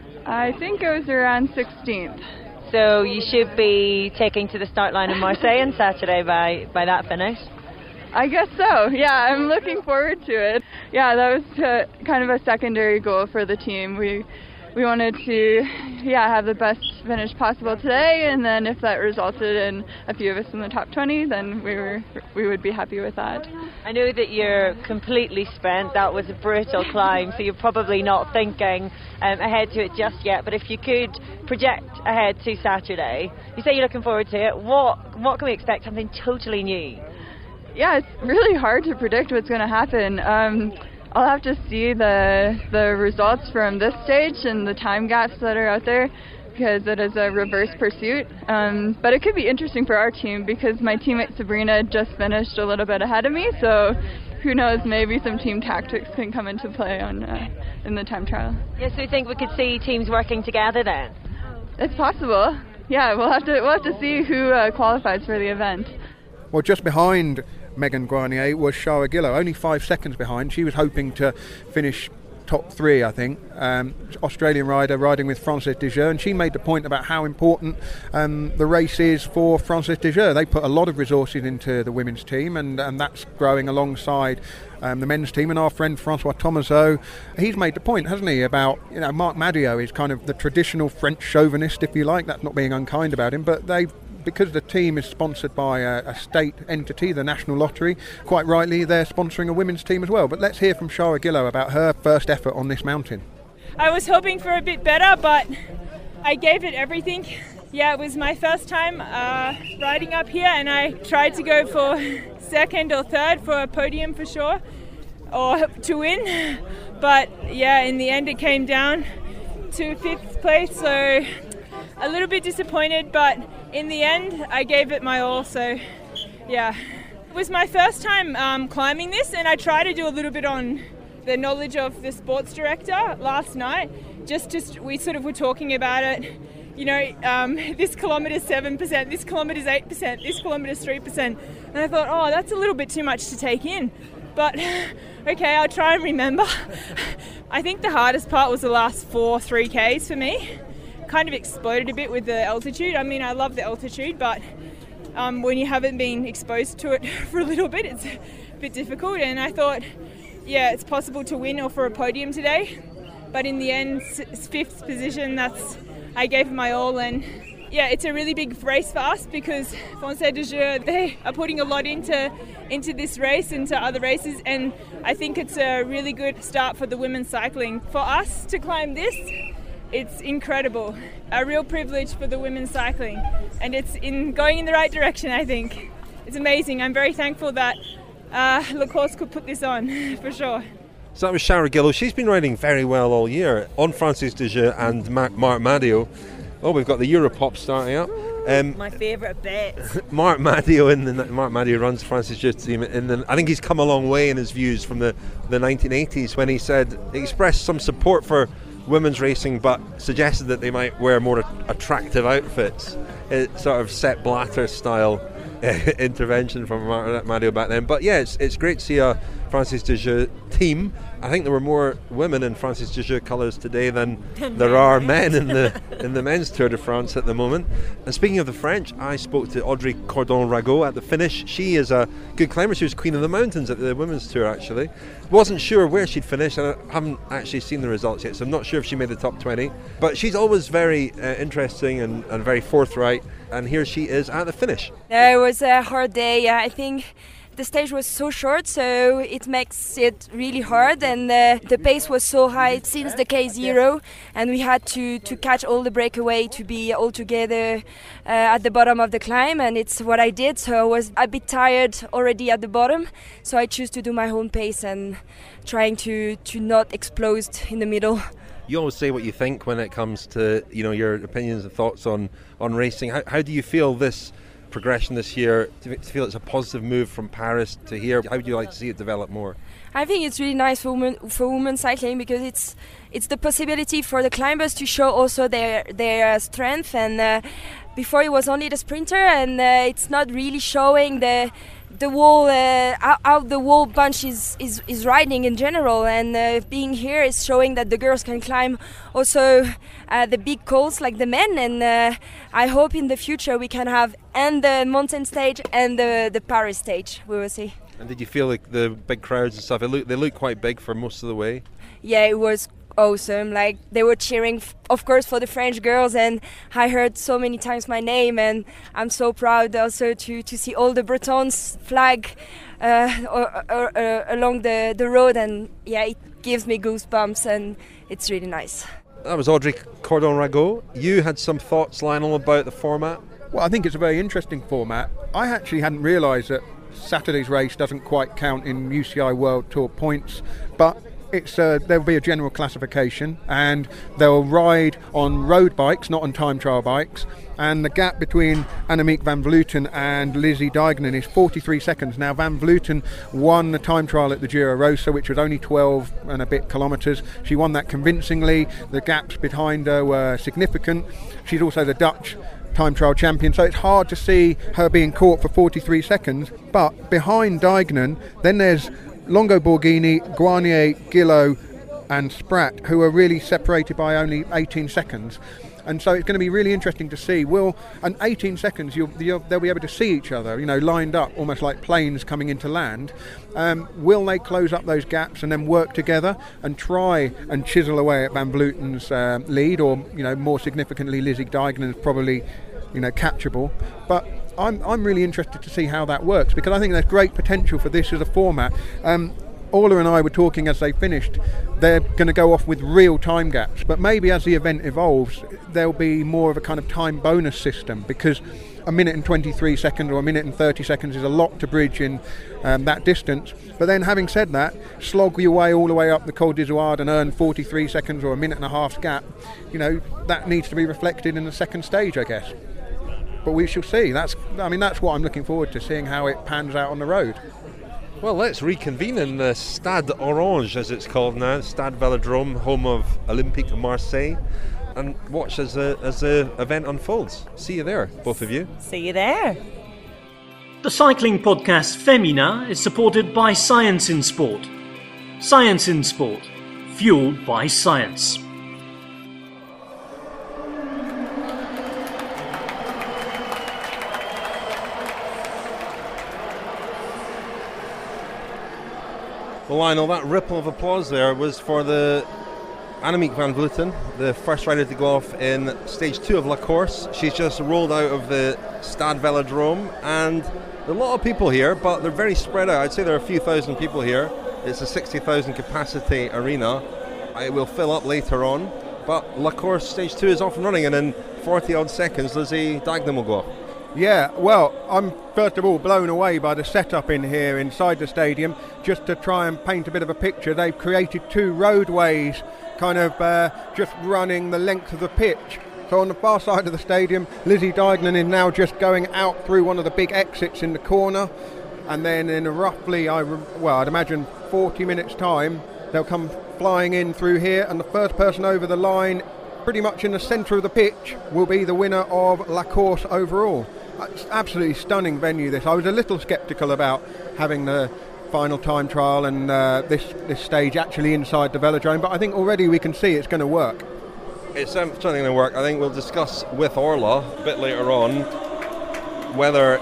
Speaker 5: I think it was around 16th.
Speaker 3: So you should be taking to the start line in Marseille on Saturday by that finish?
Speaker 5: I guess so, yeah, I'm looking forward to it. Yeah, that was kind of a secondary goal for the team. We wanted to have the best finish possible today, and then if that resulted in a few of us in the top 20, then we would be happy with that.
Speaker 3: I know that you're completely spent. That was a brutal climb, so you're probably not thinking ahead to it just yet, but if you could project ahead to Saturday, you say you're looking forward to it, what can we expect, something totally new?
Speaker 5: Yeah, it's really hard to predict what's going to happen. I'll have to see the results from this stage and the time gaps that are out there, because it is a reverse pursuit. But it could be interesting for our team because my teammate Sabrina just finished a little bit ahead of me, so who knows, maybe some team tactics can come into play in the time trial.
Speaker 3: Yes, so you think we could see teams working together then?
Speaker 5: It's possible. Yeah, we'll have to see who qualifies for the event.
Speaker 4: Well, just behind Megan Guarnier was Shara Gillow, only 5 seconds behind. She was hoping to finish top 3, I think. Australian rider riding with Frances Desjeux, and she made the point about how important the race is for Frances Desjeux. They put a lot of resources into the women's team, and that's growing alongside the men's team. And our friend Francois Thomazeau, he's made the point, hasn't he, about, you know, Marc Madiot is kind of the traditional French chauvinist, if you like. That's not being unkind about him, but because the team is sponsored by a state entity, the National Lottery, quite rightly they're sponsoring a women's team as well. But let's hear from Shara Gillow about her first effort on this mountain.
Speaker 8: I was hoping for a bit better, but I gave it everything. Yeah, it was my first time riding up here, and I tried to go for second or third for a podium for sure, or to win. But yeah, in the end it came down to 5th place, so a little bit disappointed, but in the end I gave it my all. So yeah, it was my first time climbing this, and I tried to do a little bit on the knowledge of the sports director last night. We sort of were talking about it, you know, this kilometre's 7%, this kilometre's 8%, this kilometre's 3%, and I thought, oh, that's a little bit too much to take in, but okay, I'll try and remember. I think the hardest part was the last 4 3Ks for me. Kind of exploded a bit with the altitude. I mean, I love the altitude, but when you haven't been exposed to it for a little bit, it's a bit difficult. And I thought, yeah, it's possible to win or for a podium today, but in the end, 5th position, I gave it my all. And yeah, it's a really big race for us because Frances Desjeux, they are putting a lot into this race, into other races, and I think it's a really good start for the women's cycling. For us to climb this, it's incredible, a real privilege for the women's cycling, and it's going in the right direction. I think it's amazing. I'm very thankful that La Course could put this on, for sure.
Speaker 2: So that was Shara Gillow. She's been riding very well all year on Frances Desjeux and Marc Madiot. Oh, we've got the Europop starting up.
Speaker 3: My favourite bit.
Speaker 2: Marc Madiot runs Frances Desjeux team. I think he's come a long way in his views from the 1980s when he expressed some support for women's racing, but suggested that they might wear more attractive outfits. It's sort of Sepp Blatter style intervention from Marc Madiot back then. But yeah, it's great to see a Francis Dejeux team. I think there were more women in Francis Dejeux colours today than there are men in the men's Tour de France at the moment. And speaking of the French, I spoke to Audrey Cordon-Ragot at the finish. She is a good climber. She was Queen of the Mountains at the women's Tour, actually. Wasn't sure where she'd finish, and I haven't actually seen the results yet, so I'm not sure if she made the top 20. But she's always very interesting and very forthright, and here she is at the finish.
Speaker 5: It was a hard day. I think the stage was so short, so it makes it really hard, and the pace was so high since the K0, and we had to catch all the breakaway to be all together at the bottom of the climb, and it's what I did. So I was a bit tired already at the bottom, so I choose to do my own pace and trying to not explode in the middle.
Speaker 2: You always say what you think when it comes to your opinions and thoughts on racing. How do you feel this progression this year? Do you feel it's a positive move from Paris to here? How would you like to see it develop more?
Speaker 5: I think it's really nice for women cycling, because it's the possibility for the climbers to show also their strength, and before it was only the sprinter, and it's not really showing the whole how the whole bunch is riding in general, and being here is showing that the girls can climb also the big cols like the men, and I hope in the future we can have and the mountain stage and the Paris stage. We will see.
Speaker 2: And did you feel like the big crowds and stuff, they look quite big for most of the way?
Speaker 5: Yeah, it was awesome. Like, they were cheering, of course, for the French girls, and I heard so many times my name, and I'm so proud also to see all the Bretons flag along the road, and yeah, it gives me goosebumps, and it's really nice.
Speaker 2: That was Audrey Cordon-Ragot. You had some thoughts, Lionel, about the format?
Speaker 4: Well, I think it's a very interesting format. I actually hadn't realised that Saturday's race doesn't quite count in UCI World Tour points, but there'll be a general classification, and they'll ride on road bikes, not on time trial bikes, and the gap between Annemiek van Vleuten and Lizzie Deignan is 43 seconds. Now, Van Vleuten won the time trial at the Giro Rosa, which was only 12 and a bit kilometres. She won that convincingly. The gaps behind her were significant. She's also the Dutch time trial champion, so it's hard to see her being caught for 43 seconds. But behind Deignan, then there's Longo Borghini, Guarnier, Gillot and Spratt, who are really separated by only 18 seconds. And so it's going to be really interesting to see. And 18 seconds, they'll be able to see each other, lined up, almost like planes coming into land. Will they close up those gaps and then work together and try and chisel away at Van Vleuten's lead, or, more significantly, Lizzie Deignan is probably, catchable. But I'm really interested to see how that works, because I think there's great potential for this as a format. Orla and I were talking as they finished, they're going to go off with real time gaps, but maybe as the event evolves there'll be more of a kind of time bonus system, because a minute and 23 seconds or a minute and 30 seconds is a lot to bridge in that distance. But then, having said that, slog your way all the way up the Col d'Izoard and earn 43 seconds or a minute and a half's gap, that needs to be reflected in the second stage, I guess. But we shall see. That's what I'm looking forward to, seeing how it pans out on the road.
Speaker 2: Well, let's reconvene in the Stade Orange, as it's called now, Stade Velodrome, home of Olympique Marseille, and watch as the event unfolds. See you there, both of you.
Speaker 3: See you there.
Speaker 1: The cycling podcast Femina is supported by Science in Sport. Science in Sport, fueled by science.
Speaker 2: Well, Lionel, that ripple of applause there was for the Annemiek van Vleuten, the first rider to go off in stage 2 of La Course. She's just rolled out of the Stade Velodrome, and there are a lot of people here, but they're very spread out. I'd say there are a few thousand people here. It's a 60,000 capacity arena. It will fill up later on, but La Course stage 2 is off and running, and in 40 odd seconds Lizzie Deignan will go off.
Speaker 4: Yeah, well, I'm first of all blown away by the setup in here inside the stadium. Just to try and paint a bit of a picture, they've created 2 roadways kind of just running the length of the pitch. So on the far side of the stadium, Lizzie Deignan is now just going out through one of the big exits in the corner, and then in a roughly, I'd imagine 40 minutes time, they'll come flying in through here, and the first person over the line, pretty much in the centre of the pitch, will be the winner of La Course overall. It's absolutely stunning venue, this. I was a little sceptical about having the final time trial and this stage actually inside the velodrome, but I think already we can see it's going to work.
Speaker 2: It's certainly going to work. I think we'll discuss with Orla a bit later on whether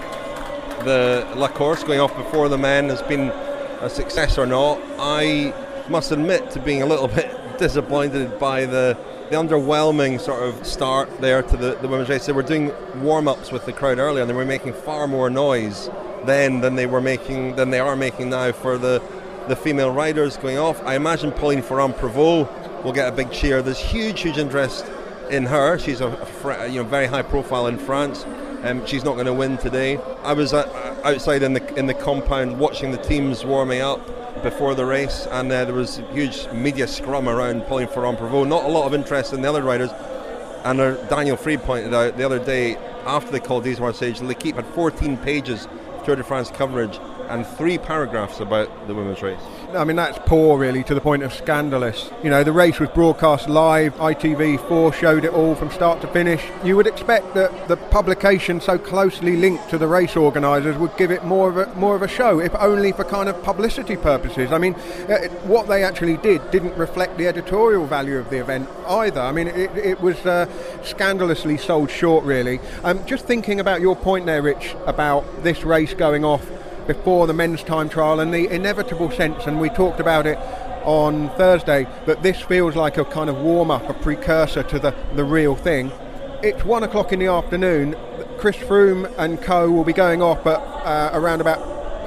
Speaker 2: the La Course going off before the men has been a success or not. I must admit to being a little bit disappointed by the underwhelming sort of start there to the women's race. They were doing warm-ups with the crowd earlier and they were making far more noise then than they are making now for the female riders going off. I imagine Pauline Ferrand-Prévot will get a big cheer. There's huge interest in her. She's a very high profile in France. She's not going to win today. I was outside in the compound watching the teams warming up before the race, and there was a huge media scrum around Pauline Ferrand-Prévot. Not a lot of interest in the other riders, and Daniel Fried pointed out the other day after the Col d'Isle-Marseille, L'Équipe had 14 pages of Tour de France coverage and 3 paragraphs about the women's race.
Speaker 4: I mean, that's poor, really, to the point of scandalous. You know, the race was broadcast live. ITV4 showed it all from start to finish. You would expect that the publication so closely linked to the race organisers would give it more of a show, if only for kind of publicity purposes. I mean, what they actually didn't reflect the editorial value of the event either. I mean, it was scandalously sold short, really. Just thinking about your point there, Rich, about this race going off before the men's time trial and the inevitable sense, and we talked about it on Thursday, that this feels like a kind of warm-up, a precursor to the real thing. It's 1 o'clock in the afternoon. Chris Froome and co will be going off at around about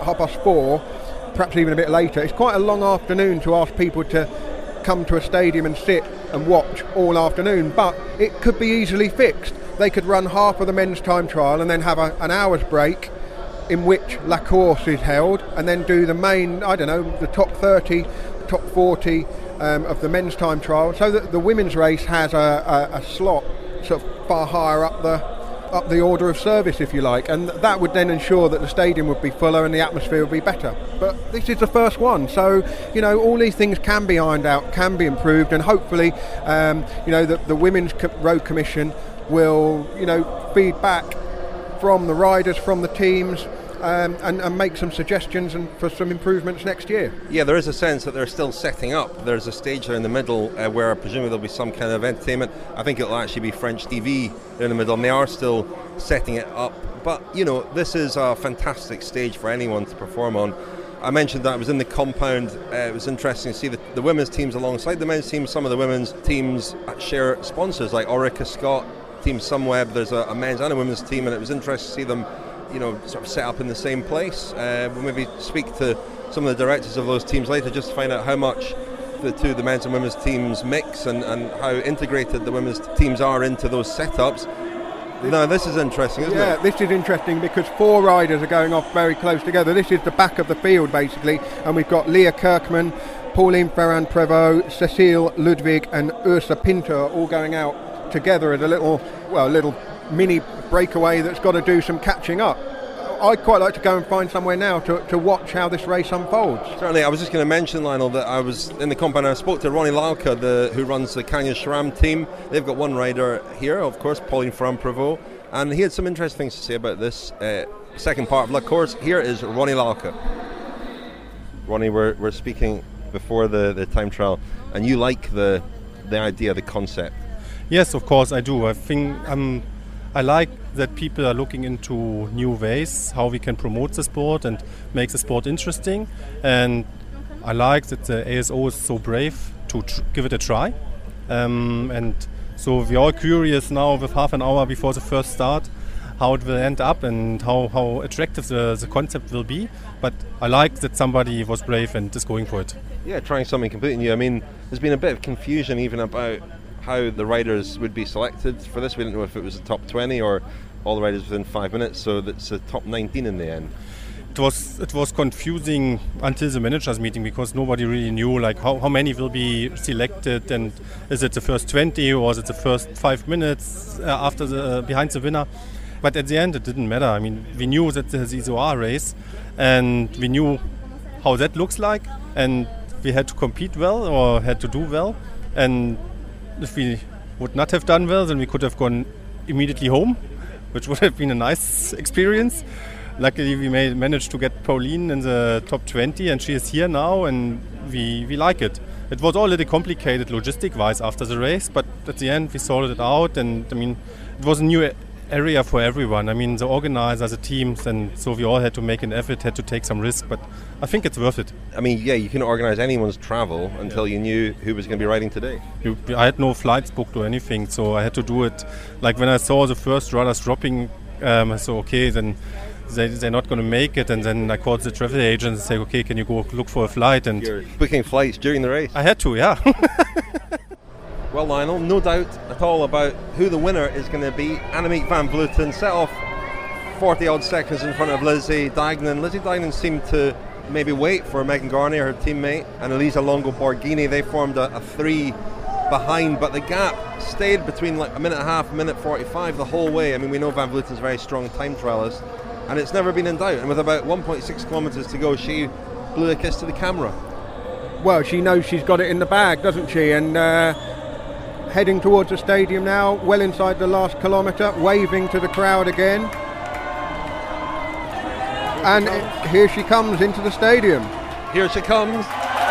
Speaker 4: 4:30, perhaps even a bit later. It's quite a long afternoon to ask people to come to a stadium and sit and watch all afternoon, but it could be easily fixed. They could run half of the men's time trial and then have an hour's break in which La Course is held, and then do the main, the top 30, top 40 of the men's time trial, so that the women's race has a slot sort of far higher up the order of service, if you like, and that would then ensure that the stadium would be fuller and the atmosphere would be better. But this is the first one, so all these things can be ironed out, can be improved, and hopefully the Women's Road Commission will feed back from the riders, from the teams, and make some suggestions and for some improvements next year. Yeah,
Speaker 2: there is a sense that they're still setting up. There's a stage there in the middle where presumably there'll be some kind of entertainment. I think it'll actually be French TV there in the middle, and they are still setting it up. But, this is a fantastic stage for anyone to perform on. I mentioned that I was in the compound. It was interesting to see the women's teams alongside the men's teams. Some of the women's teams share sponsors like Orica Scott, Team Sunweb. There's a men's and a women's team, and it was interesting to see them sort of set up in the same place. We'll maybe speak to some of the directors of those teams later just to find out how much the men's and women's teams mix and how integrated the women's teams are into those setups. No, this is interesting, isn't it?
Speaker 4: Yeah, this is interesting because 4 riders are going off very close together. This is the back of the field, basically, and we've got Leah Kirkman, Pauline Ferrand-Prévot, Cécile Ludwig and Ursa Pinto all going out together at a little mini breakaway that's got to do some catching up. I'd quite like to go and find somewhere now to watch how this race unfolds.
Speaker 2: Certainly, I was just going to mention, Lionel, that I was in the compound and I spoke to Ronnie Lauka, who runs the Canyon SRAM team. They've got one rider here, of course, Pauline Ferrand-Prévot, and he had some interesting things to say about this second part of La Course. Here is Ronnie Lauka. Ronnie, we're speaking before the time trial, and you like the idea, the concept.
Speaker 9: Yes, of course I do. I think I like that people are looking into new ways how we can promote the sport and make the sport interesting, and I like that the ASO is so brave to give it a try, and so we're all curious now with half an hour before the first start how it will end up and how attractive the concept will be. But I like that somebody was brave and is going for it.
Speaker 2: Yeah, trying something completely new. I mean, there's been a bit of confusion even about how the riders would be selected for this. We didn't know if it was the top 20 or all the riders within 5 minutes, so that's the top 19 in the end.
Speaker 9: It was confusing until the managers meeting because nobody really knew how many will be selected, and is it the first 20 or is it the first 5 minutes after behind the winner. But at the end it didn't matter. I mean, we knew that there's the ISOA race and we knew how that looks like, and we had to compete well or had to do well, and if we would not have done well, then we could have gone immediately home, which would have been a nice experience. luckily we managed to get Pauline in the top 20, and she is here now, and we like it. It was all a little complicated logistic-wise after the race, but at the end we sorted it out, and I mean, it was a new area for everyone. I mean, the organizers, the teams, and so we all had to make an effort, had to take some risk, but I think it's worth it.
Speaker 2: I mean, yeah, you couldn't organize anyone's travel until you knew who was going to be riding today.
Speaker 9: I had no flights booked or anything, so I had to do it. Like when I saw the first riders dropping, I thought, okay, then they're not going to make it, and then I called the travel agent and said, okay, can you go look for a flight? And
Speaker 2: you're booking flights during the race?
Speaker 9: I had to, yeah.
Speaker 2: Well, Lionel, no doubt at all about who the winner is going to be. Annemiek van Vleuten set off 40-odd seconds in front of Lizzie Deignan. Lizzie Deignan seemed to maybe wait for Megan Garnier, her teammate, and Elisa Longo Borghini. They formed a 3 behind, but the gap stayed between like a minute and a half, minute 45 the whole way. I mean, we know Van Vleuten's a very strong time trialist, and it's never been in doubt. And with about 1.6 kilometres to go, she blew a kiss to the camera.
Speaker 4: Well, she knows she's got it in the bag, doesn't she? And heading towards the stadium now, well inside the last kilometre, waving to the crowd again. And here she comes into the stadium.
Speaker 2: Here she comes.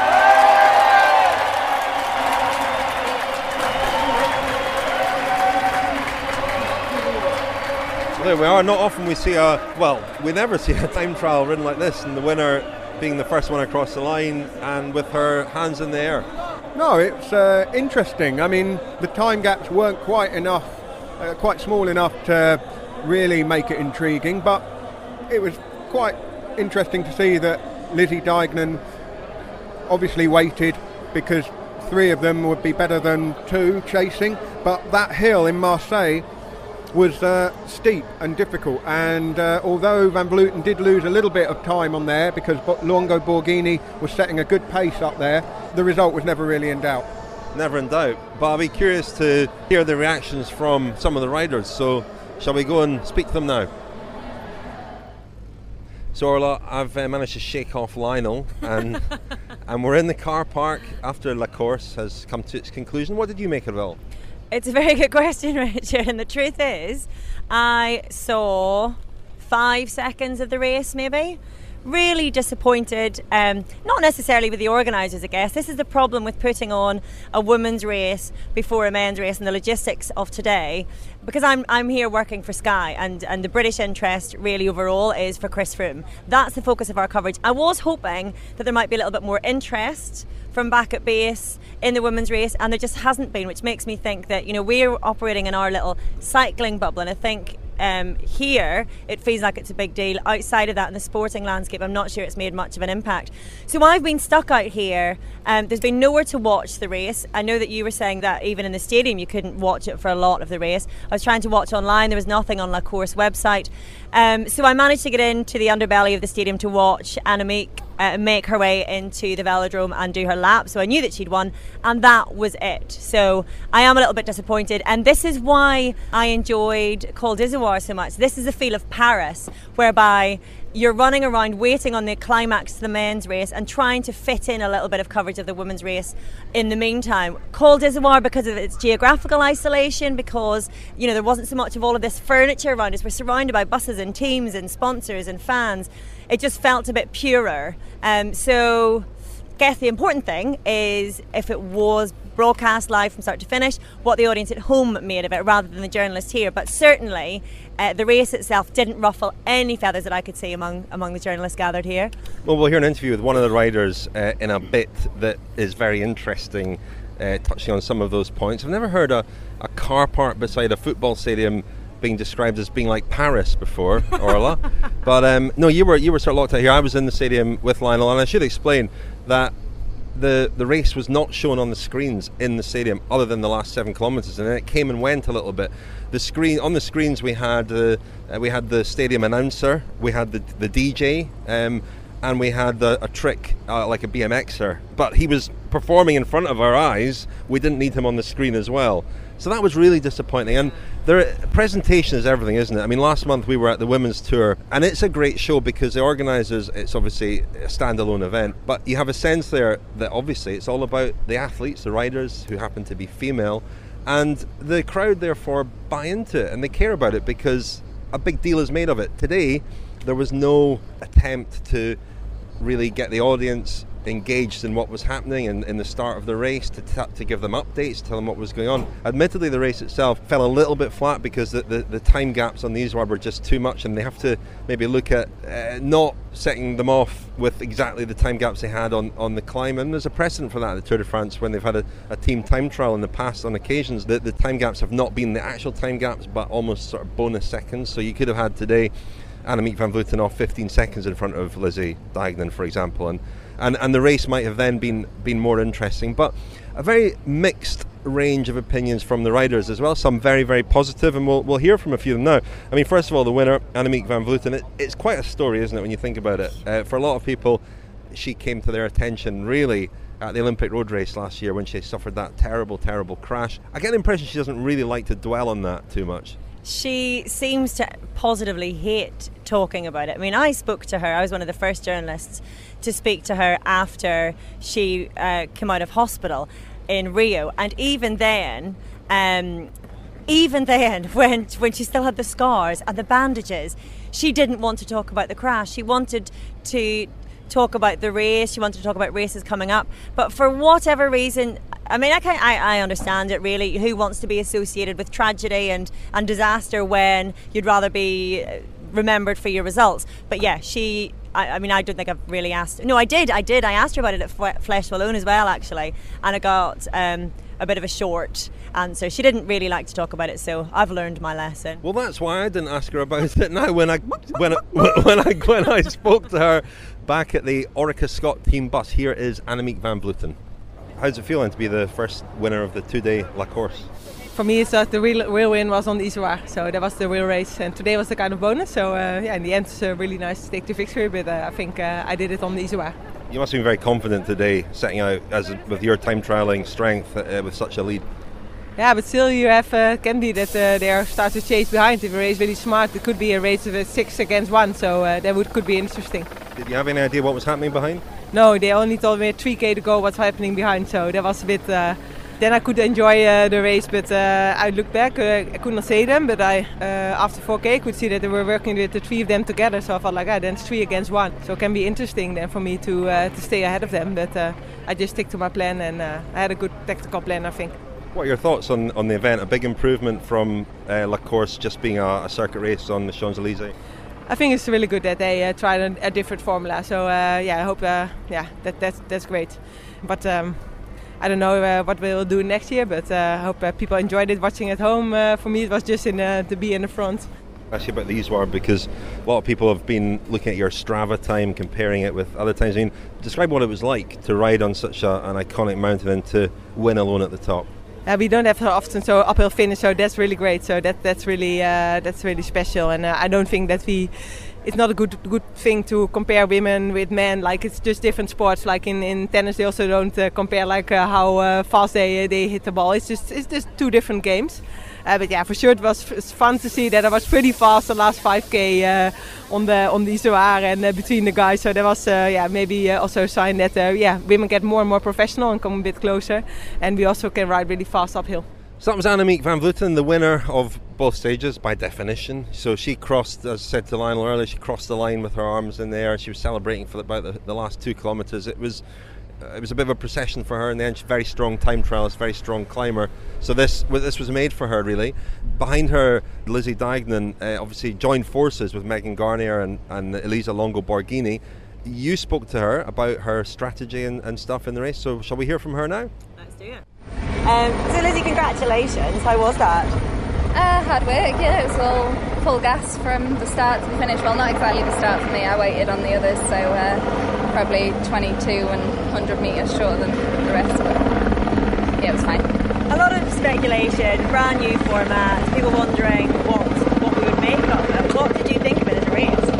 Speaker 2: So there we are. Not often we see we never see a time trial ridden like this, and the winner being the first one across the line and with her hands in the air.
Speaker 4: No, it's interesting. I mean, the time gaps weren't quite small enough to really make it intriguing, but it was quite interesting to see that Lizzie Deignan obviously waited because 3 of them would be better than 2 chasing, but that hill in Marseille was steep and difficult, and although Van Vleuten did lose a little bit of time on there because Longo Borghini was setting a good pace up there, the result was never really in doubt.
Speaker 2: Never in doubt. But I'll be curious to hear the reactions from some of the riders, so shall we go and speak to them now? So Orla, I've managed to shake off Lionel, and we're in the car park after La Course has come to its conclusion. What did you make of it all?
Speaker 3: It's a very good question, Richard, and the truth is I saw 5 seconds of the race maybe. Really disappointed, not necessarily with the organisers, I guess. This is the problem with putting on a women's race before a men's race and the logistics of today, because I'm here working for Sky, and the British interest really overall is for Chris Froome. That's the focus of our coverage. I was hoping that there might be a little bit more interest from back at base in the women's race, and there just hasn't been, which makes me think that, you know, we're operating in our little cycling bubble, and I think here it feels like it's a big deal. Outside of that, in the sporting landscape, I'm not sure it's made much of an impact. So I've been stuck out here. There's been nowhere to watch the race. I know that you were saying that even in the stadium you couldn't watch it for a lot of the race. I was trying to watch online. There was nothing on La Course website. So I managed to get into the underbelly of the stadium to watch Annemiek make her way into the velodrome and do her lap. So I knew that she'd won, and that was it. So I am a little bit disappointed, and this is why I enjoyed Col d'Izoard so much. This is the feel of Paris, whereby you're running around waiting on the climax to the men's race and trying to fit in a little bit of coverage of the women's race in the meantime. Col d'Izoard, because of its geographical isolation, because, you know, there wasn't so much of all of this furniture around us. We're surrounded by buses and teams and sponsors and fans. It just felt a bit purer. So I guess the important thing is, if it was broadcast live from start to finish, what the audience at home made of it rather than the journalists here. But certainly the race itself didn't ruffle any feathers that I could see among the journalists gathered here.
Speaker 2: Well, we'll hear an interview with one of the riders in a bit that is very interesting, touching on some of those points. I've never heard a car park beside a football stadium being described as being like Paris before, Orla. But no, you were sort of locked out here. I was in the stadium with Lionel, and I should explain that the race was not shown on the screens in the stadium other than the last 7 kilometres, and then it came and went a little bit. On the screens we had the stadium announcer, we had the DJ, and we had a trick like a BMXer, but he was performing in front of our eyes. We didn't need him on the screen as well. So that was really disappointing. And presentation is everything, isn't it? I mean, last month we were at the Women's Tour, and it's a great show because the organisers, it's obviously a standalone event, but you have a sense there that obviously it's all about the athletes, the riders who happen to be female, and the crowd therefore buy into it and they care about it because a big deal is made of it. Today, there was no attempt to really get the audience engaged in what was happening in the start of the race, to give them updates, tell them what was going on. Admittedly, the race itself fell a little bit flat because the time gaps on the Izoard were just too much, and they have to maybe look at not setting them off with exactly the time gaps they had on the climb. And there's a precedent for that at the Tour de France when they've had a team time trial in the past. On occasions, the time gaps have not been the actual time gaps, but almost sort of bonus seconds. So you could have had today Annemiek van Vleuten off 15 seconds in front of Lizzie Deignan, for example, and the race might have then been more interesting. But a very mixed range of opinions from the riders as well, some very, very positive, and we'll hear from a few of them now. I mean, first of all, the winner, Annemiek van Vleuten, it's quite a story, isn't it, when you think about it? For a lot of people, she came to their attention really at the Olympic road race last year when she suffered that terrible, terrible crash. I get the impression she doesn't really like to dwell on that too much.
Speaker 3: She seems to positively hate talking about it. I mean, I spoke to her. I was one of the first journalists to speak to her after she came out of hospital in Rio. And even then, when she still had the scars and the bandages, she didn't want to talk about the crash. She wanted to talk about the race. She wanted to talk about races coming up. But for whatever reason, I mean, I understand it really. Who wants to be associated with tragedy and disaster when you'd rather be remembered for your results? But yeah, I mean, I don't think I've really asked. No, I did. I asked her about it at Flesh Wallon as well, actually. And I got a bit of a short answer. She didn't really like to talk about it, so I've learned my lesson.
Speaker 2: Well, that's why I didn't ask her about it. Now, when I spoke to her back at the Orica Scott team bus, here is Annemiek van Vleuten. How's it feeling to be the first winner of the two-day La Course?
Speaker 10: For me, it's the real win was on the Izoard, so that was the real race, and today was the kind of bonus. So in the end, it's really nice to take the victory, but I think I did it on the Izoard.
Speaker 2: You must have been very confident today, setting out with your time trialling strength with such a lead.
Speaker 10: Yeah, but still you have can be that they start to chase behind. If a race really smart, it could be a race of 6 against 1, so that could be interesting.
Speaker 2: Did you have any idea what was happening behind?
Speaker 10: No, they only told me at 3k to go what's happening behind, so that was a bit... then I could enjoy the race, but I looked back, I could not see them, but after 4k could see that they were working with the 3 of them together, so I felt like, then it's 3 against 1. So it can be interesting then for me to stay ahead of them, but I just stick to my plan, and I had a good tactical plan, I think.
Speaker 2: What are your thoughts on the event? A big improvement from La Course just being a circuit race on the Champs-Élysées?
Speaker 10: I think it's really good that they tried a different formula. So I hope that's great. But I don't know what we'll do next year. But I hope people enjoyed it watching at home. For me, it was just to be in the front.
Speaker 2: Actually, about the Izoard, because a lot of people have been looking at your Strava time, comparing it with other times. I mean, describe what it was like to ride on such an iconic mountain and to win alone at the top.
Speaker 10: We don't have often so uphill finish, so that's really great. So that's really special, and I don't think that it's not a good thing to compare women with men. Like, it's just different sports. Like in tennis, they also don't compare like how fast they hit the ball. It's just 2 different games. But yeah, for sure it was fun to see that I was pretty fast the last 5k on the Izoard and between the guys. So that was maybe also a sign that women get more and more professional and come a bit closer, and we also can ride really fast uphill.
Speaker 2: So that was Annemiek van Vleuten, the winner of both stages by definition. So she crossed, as I said to Lionel earlier, she crossed the line with her arms in the air. She was celebrating for about the last 2 kilometres. It was a bit of a procession for her in the end. She's a very strong time trialist, very strong climber. So this was made for her, really. Behind her, Lizzie Deignan obviously joined forces with Megan Garnier and Elisa Longo Borghini. You spoke to her about her strategy and stuff in the race, so shall we hear from her now?
Speaker 3: Let's do it. So Lizzie, congratulations. How was that?
Speaker 11: Hard work, yeah. It was all full gas from the start to the finish. Well, not exactly the start for me. I waited on the others, so probably 22 and 100 metres shorter than the rest. But yeah, it was fine.
Speaker 3: A lot of speculation, brand new format, people wondering what we would make of it. What did you think of it as a race?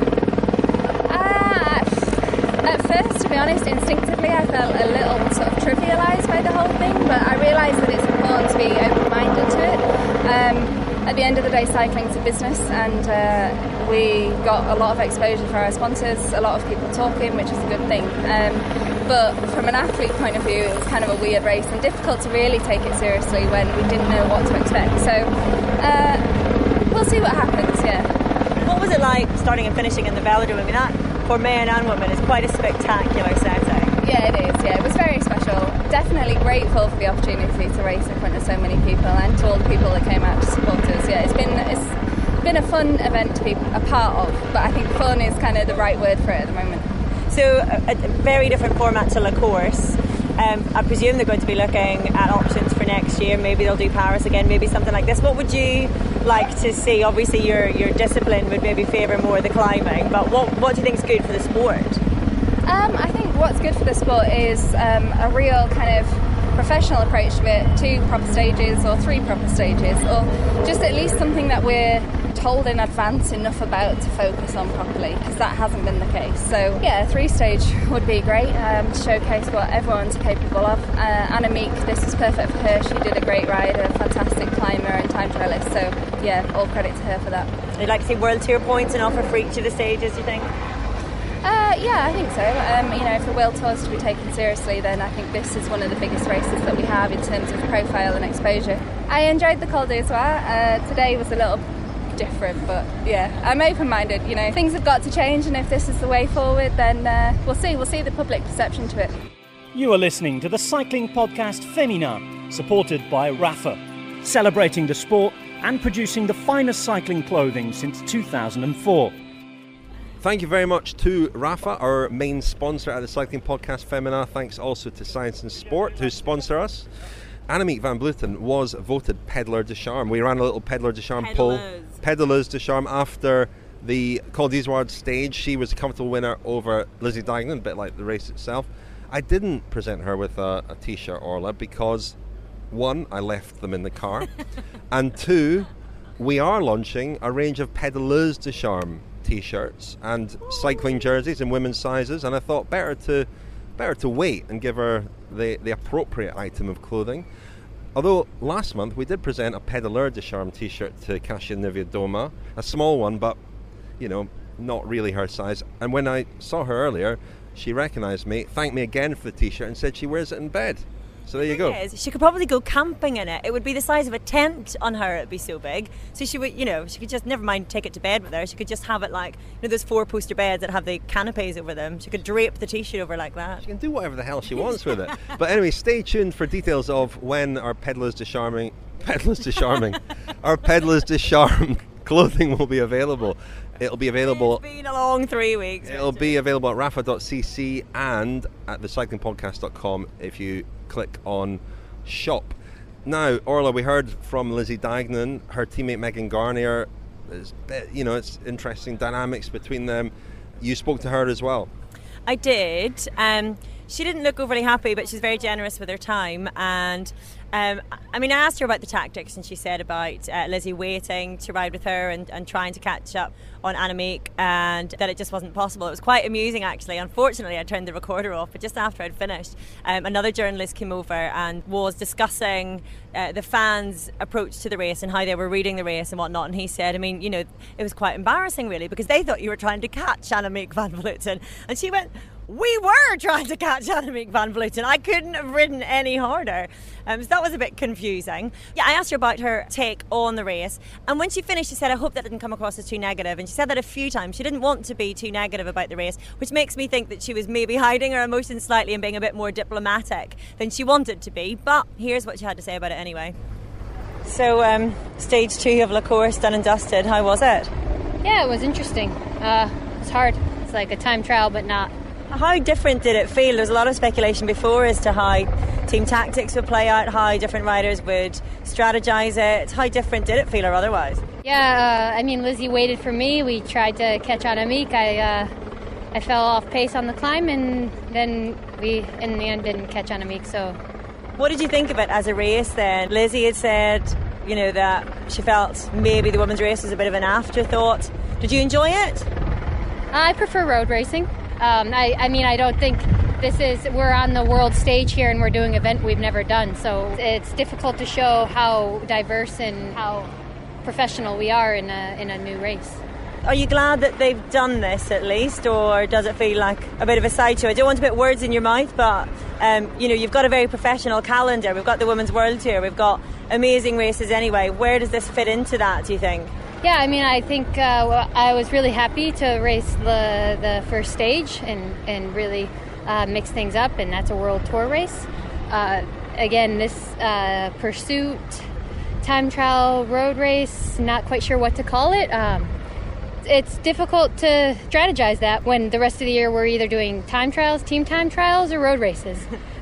Speaker 11: At first, to be honest, instinctively I felt a little sort of trivialised by the whole thing, but I realised that it's important to be open-minded to it. At the end of the day, cycling's a business, and we got a lot of exposure for our sponsors, a lot of people talking, which is a good thing. But from an athlete point of view, it was kind of a weird race and difficult to really take it seriously when we didn't know what to expect. So we'll see what happens, yeah.
Speaker 3: What was was it like starting and finishing in the velodrome? I mean, that for men and women is quite a spectacular setting.
Speaker 11: Yeah, it is. Yeah, it was very special. Definitely grateful for the opportunity to race in front of so many people and to all the people that came out to support us. Yeah, it's been a fun event to be a part of, but I think fun is kind of the right word for it at the moment.
Speaker 3: So a very different format to La Course. I presume they're going to be looking at options for next year. Maybe they'll do Paris again, maybe something like this. What would you like to see? Obviously your discipline would maybe favour more the climbing, but what do you think is good for the sport?
Speaker 11: I think what's good for the sport is a real kind of professional approach to it, 2 proper stages or 3 proper stages, or just at least something that we're told in advance enough about to focus on properly, because that hasn't been the case. So yeah, a 3-stage would be great to showcase what everyone's capable of. Annemiek, this is perfect for her. She did a great ride, a fantastic climber and time trialist, so yeah, all credit to her for that.
Speaker 3: I'd like to see World Tour points and offer for each of the stages, do you think?
Speaker 11: Yeah, I think so. If the World Tour is to be taken seriously, then I think this is one of the biggest races that we have in terms of profile and exposure. I enjoyed the Col d'Izoard. Today was a little different, but yeah, I'm open-minded. Things have got to change, and if this is the way forward, then we'll see the public perception to it.
Speaker 1: You are listening to the cycling podcast Femina, supported by Rapha, celebrating the sport and producing the finest cycling clothing since 2004.
Speaker 2: Thank you very much to Rapha, our main sponsor at the cycling podcast Femina. Thanks also to Science and Sport, who sponsor us. Annemiek van Vleuten was voted Peddler de Charme. We ran a little Peddler de Charme poll. Peddlers de Charme after the Col d'Izoard stage. She was a comfortable winner over Lizzie Deignan, a bit like the race itself. I didn't present her with a t-shirt, Orla, because 1, I left them in the car, and 2, we are launching a range of Peddlers de Charme t-shirts and cycling jerseys in women's sizes, and I thought better to wait and give her the appropriate item of clothing. Although last month we did present a Peddler de Charme t-shirt to Kasia Niewiadoma, a small one, but not really her size. And when I saw her earlier, she recognised me, thanked me again for the t-shirt, and said she wears it in bed. So there you go.
Speaker 3: She could probably go camping in it. It would be the size of a tent on her. It'd be so big. So she would, she could just, never mind take it to bed with her. She could just have it like, those 4-poster beds that have the canapes over them. She could drape the t-shirt over like that.
Speaker 2: She can do whatever the hell she wants with it. But anyway, stay tuned for details of when our Peddlers de Charme clothing will be available. It'll be available.
Speaker 3: It's been a long 3 weeks.
Speaker 2: It'll be available at rapha.cc and at thecyclingpodcast.com if you click on shop. Now, Orla, we heard from Lizzie Deignan, her teammate Megan Garnier. It's interesting dynamics between them. You spoke to her as well.
Speaker 3: I did. She didn't look overly happy, but she's very generous with her time. And I asked her about the tactics, and she said about Lizzie waiting to ride with her and trying to catch up on Annemiek, and that it just wasn't possible. It was quite amusing, actually. Unfortunately, I turned the recorder off, but just after I'd finished, another journalist came over and was discussing the fans' approach to the race and how they were reading the race and whatnot. And he said, it was quite embarrassing, really, because they thought you were trying to catch Annemiek van Vleuten. And she went, we were trying to catch Annemiek van Vleuten. I couldn't have ridden any harder. So that was a bit confusing. Yeah, I asked her about her take on the race, and when she finished, she said, I hope that didn't come across as too negative. And she said that a few times. She didn't want to be too negative about the race, which makes me think that she was maybe hiding her emotions slightly and being a bit more diplomatic than she wanted to be. But here's what she had to say about it anyway. So, stage 2 of La Course done and dusted. How was it?
Speaker 7: Yeah, it was interesting. It's hard. It's like a time trial, but not.
Speaker 3: How different did it feel? There was a lot of speculation before as to how team tactics would play out, how different riders would strategise it. How different did it feel, or otherwise?
Speaker 7: Yeah, Lizzie waited for me. We tried to catch Annemiek. I fell off pace on the climb, and then we, in the end, didn't catch Annemiek. So,
Speaker 3: what did you think of it as a race then? Lizzie had said, that she felt maybe the women's race was a bit of an afterthought. Did you enjoy it?
Speaker 7: I prefer road racing. I don't think we're on the world stage here and we're doing an event we've never done. So it's difficult to show how diverse and how professional we are in a new race.
Speaker 3: Are you glad that they've done this at least, or does it feel like a bit of a sideshow? I don't want to put words in your mouth, but you've got a very professional calendar. We've got the Women's World Tour. We've got amazing races anyway. Where does this fit into that, do you think?
Speaker 7: Yeah, I mean, I think I was really happy to race the first stage and really mix things up, and that's a World Tour race. Again, this pursuit, time trial, road race, not quite sure what to call it. It's difficult to strategize that when the rest of the year we're either doing time trials, team time trials, or road races.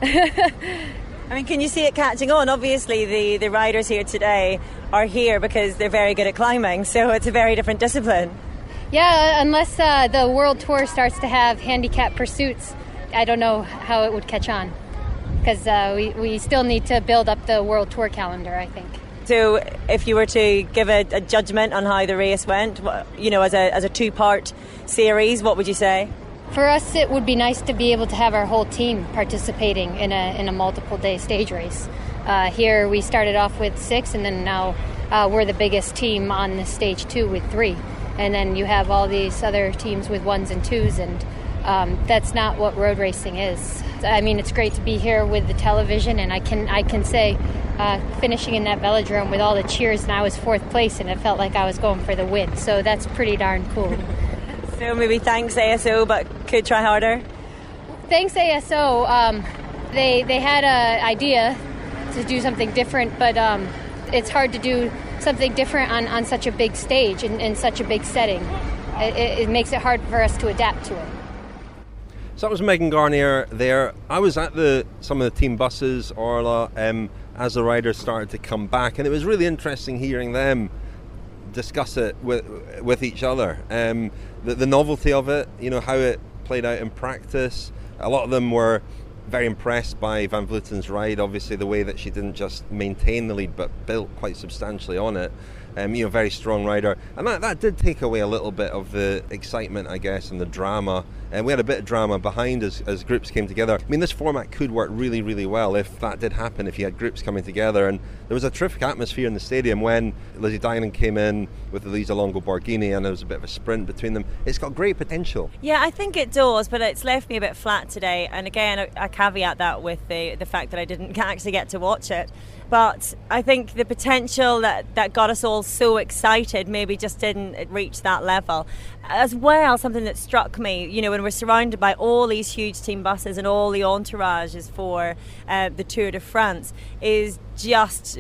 Speaker 3: I mean, can you see it catching on? Obviously, the riders here today are here because they're very good at climbing, so it's a very different discipline.
Speaker 7: Yeah, unless the World Tour starts to have handicap pursuits, I don't know how it would catch on, because we still need to build up the World Tour calendar, I think.
Speaker 3: So if you were to give a judgment on how the race went, you know, as a two-part series, what would you say?
Speaker 7: For us, it would be nice to be able to have our whole team participating in a multiple-day stage race. Here we started off with 6, and then now we're the biggest team on the stage 2 with 3. And then you have all these other teams with 1s and 2s, and that's not what road racing is. I mean, it's great to be here with the television, and I can say finishing in that velodrome with all the cheers, and I was 4th place, and it felt like I was going for the win. So that's pretty darn cool.
Speaker 3: So maybe thanks ASO, but could try harder?
Speaker 7: Thanks ASO. They had an idea to do something different, but it's hard to do something different on such a big stage in such a big setting. It makes it hard for us to adapt to it.
Speaker 2: So that was Megan Garnier there. I was at some of the team buses, Orla, as the riders started to come back, and it was really interesting hearing them discuss it with each other. The novelty of it, you know, how it played out in practice. A lot of them were very impressed by Van Vleuten's ride, obviously the way that she didn't just maintain the lead but built quite substantially on it. You know, very strong rider, and that did take away a little bit of the excitement, I guess, and the drama. And we had a bit of drama behind as groups came together. I mean, this format could work really, really well if that did happen, if you had groups coming together. And there was a terrific atmosphere in the stadium when Lizzie Deignan came in with Elisa Longo Borghini, and there was a bit of a sprint between them. It's got great potential.
Speaker 3: Yeah, I think it does, but it's left me a bit flat today. And again, I caveat that with the fact that I didn't actually get to watch it. But I think the potential that got us all so excited maybe just didn't reach that level. As well, something that struck me, you know, when we're surrounded by all these huge team buses and all the entourages for the Tour de France, is just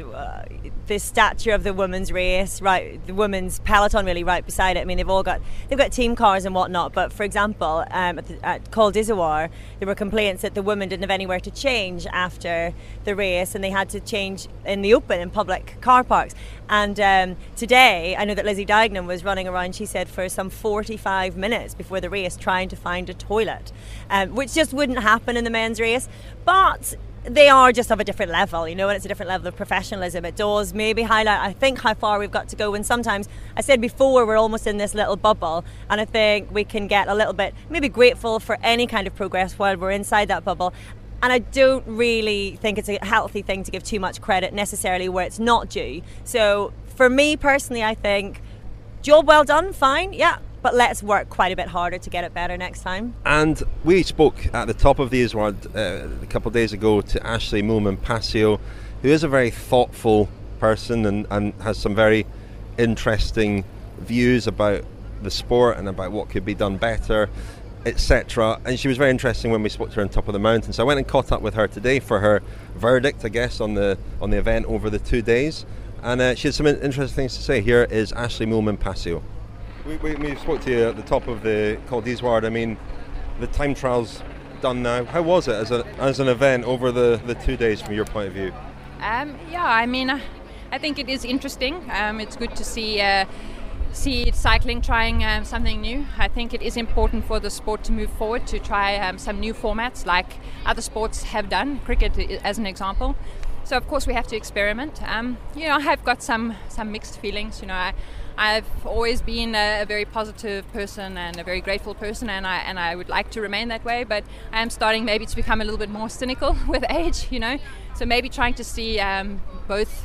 Speaker 3: the stature of the women's race, right? The women's peloton really right beside it. I mean, they've got team cars and whatnot, but for example, at Col d'Izoard, there were complaints that the women didn't have anywhere to change after the race, and they had to change in the open in public car parks. And today, I know that Lizzie Deignan was running around, she said, for some 45 minutes before the race trying to find a toilet, which just wouldn't happen in the men's race. But they are just of a different level, you know, and it's a different level of professionalism. It does maybe highlight, I think, how far we've got to go. And sometimes, I said before, we're almost in this little bubble, and I think we can get a little bit maybe grateful for any kind of progress while we're inside that bubble. And I don't really think it's a healthy thing to give too much credit necessarily where it's not due. So for me personally, I think job well done, fine, yeah, but let's work quite a bit harder to get it better next time.
Speaker 2: And we spoke at the top of the Izoard a couple of days ago to Ashleigh Moolman-Pasio, who is a very thoughtful person and has some very interesting views about the sport and about what could be done better, etc. And she was very interesting when we spoke to her on top of the mountain. So I went and caught up with her today for her verdict, I guess, on the event over the 2 days. And she had some interesting things to say. Here is Ashleigh Moolman-Pasio. We spoke to you at the top of the Col d'Izoard. I mean, the time trial's done now. How was it as an event over the 2 days from your point of view?
Speaker 12: Yeah, I mean, I think it is interesting. It's good to see cycling trying something new. I think it is important for the sport to move forward, to try some new formats like other sports have done, cricket as an example. So of course we have to experiment. You know, I have got some mixed feelings. You know, I've always been a very positive person and a very grateful person, and I would like to remain that way. But I am starting maybe to become a little bit more cynical with age. You know, so maybe trying to see both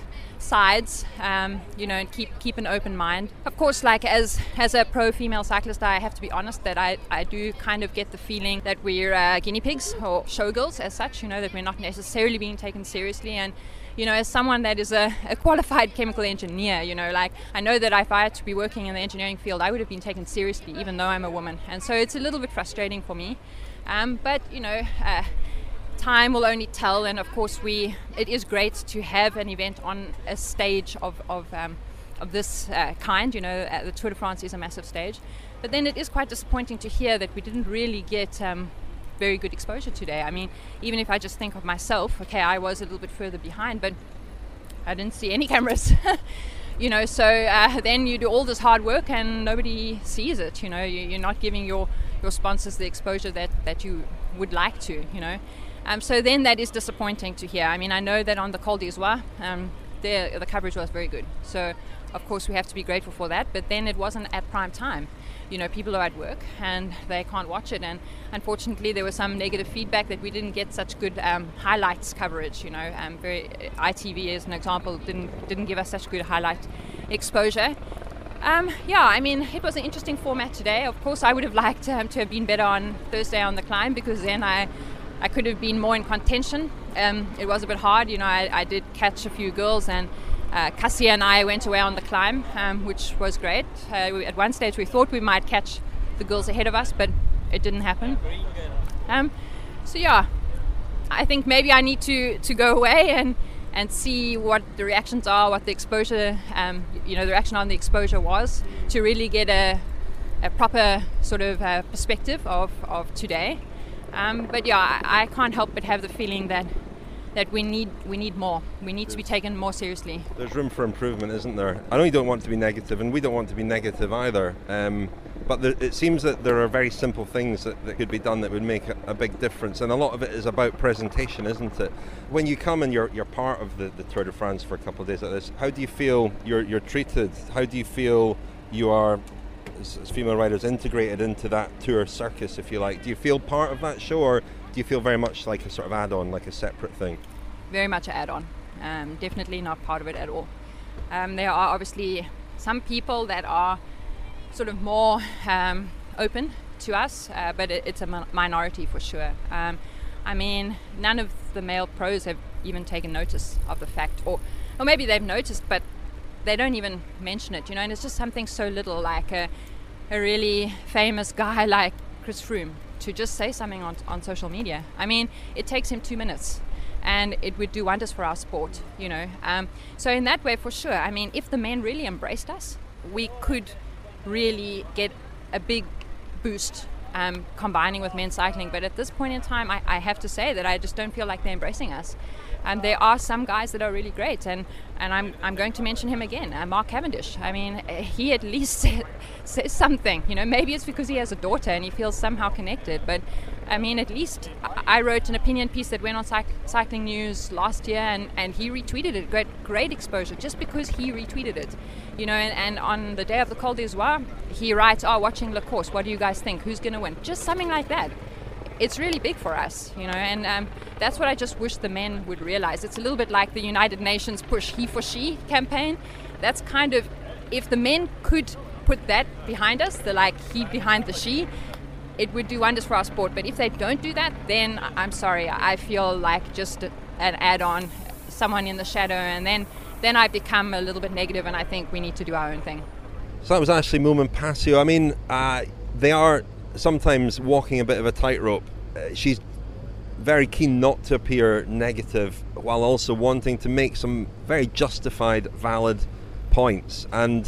Speaker 12: sides, and keep an open mind. Of course, like as a pro female cyclist, I have to be honest that I do kind of get the feeling that we're guinea pigs or showgirls as such, that we're not necessarily being taken seriously. And as someone that is a qualified chemical engineer, I know that if I had to be working in the engineering field, I would have been taken seriously, even though I'm a woman. And so it's a little bit frustrating for me. But time will only tell. And of course, it is great to have an event on a stage of this kind. The Tour de France is a massive stage. But then it is quite disappointing to hear that we didn't really get very good exposure today. I mean, even if I just think of myself, okay, I was a little bit further behind, but I didn't see any cameras. So then you do all this hard work and nobody sees it. You're not giving your sponsors the exposure that you would like to. So then that is disappointing to hear. I mean, I know that on the Col d'Izoard, the coverage was very good. So of course we have to be grateful for that. But then it wasn't at prime time. People are at work and they can't watch it. And unfortunately, there was some negative feedback that we didn't get such good highlights coverage. ITV, as an example, didn't give us such good highlight exposure. I mean, it was an interesting format today. Of course, I would have liked to have been better on Thursday on the climb, because then I could have been more in contention. It was a bit hard. I did catch a few girls, and Cassia and I went away on the climb, which was great. At one stage we thought we might catch the girls ahead of us, but it didn't happen. I think maybe I need to go away and see what the reactions are, what the exposure, the reaction on the exposure was, to really get a proper sort of perspective of today. I can't help but have the feeling that we need more. We need to be taken more seriously.
Speaker 2: There's room for improvement, isn't there? I know you don't want to be negative, and we don't want to be negative either. But it seems that there are very simple things that could be done that would make a big difference, and a lot of it is about presentation, isn't it? When you come and you're part of the Tour de France for a couple of days like this, how do you feel you're treated? How do you feel you are, as female riders, integrated into that tour circus, if you like? Do you feel part of that show, or do you feel very much like a sort of add-on, like a separate thing?
Speaker 12: Very much an add-on. Definitely not part of it at all. There are obviously some people that are sort of more open to us, but it's a minority for sure. I mean, none of the male pros have even taken notice of the fact, or maybe they've noticed, but they don't even mention it, and it's just something so little, like a really famous guy like Chris Froome to just say something on social media. I mean, it takes him 2 minutes, and it would do wonders for our sport, So in that way, for sure, I mean, if the men really embraced us, we could really get a big boost combining with men's cycling. But at this point in time, I have to say that I just don't feel like they're embracing us. And there are some guys that are really great, and I'm going to mention him again, Mark Cavendish. I mean, he at least says something. Maybe it's because he has a daughter and he feels somehow connected. But I mean, at least I wrote an opinion piece that went on Cycling News last year, and he retweeted it. Great exposure, just because he retweeted it. And on the day of the Col d'Izoard, he writes, watching La Course, what do you guys think? Who's going to win? Just something like that. It's really big for us, and that's what I just wish the men would realize. It's a little bit like the United Nations push he for she campaign. That's kind of, if the men could put that behind us, the like he behind the she, it would do wonders for our sport. But if they don't do that, then I'm sorry, I feel like just an add-on, someone in the shadow, and then I become a little bit negative, and I think we need to do our own thing.
Speaker 2: So that was Ashleigh Moolman-Pasio. I mean, they are sometimes walking a bit of a tightrope. She's very keen not to appear negative, while also wanting to make some very justified, valid points. And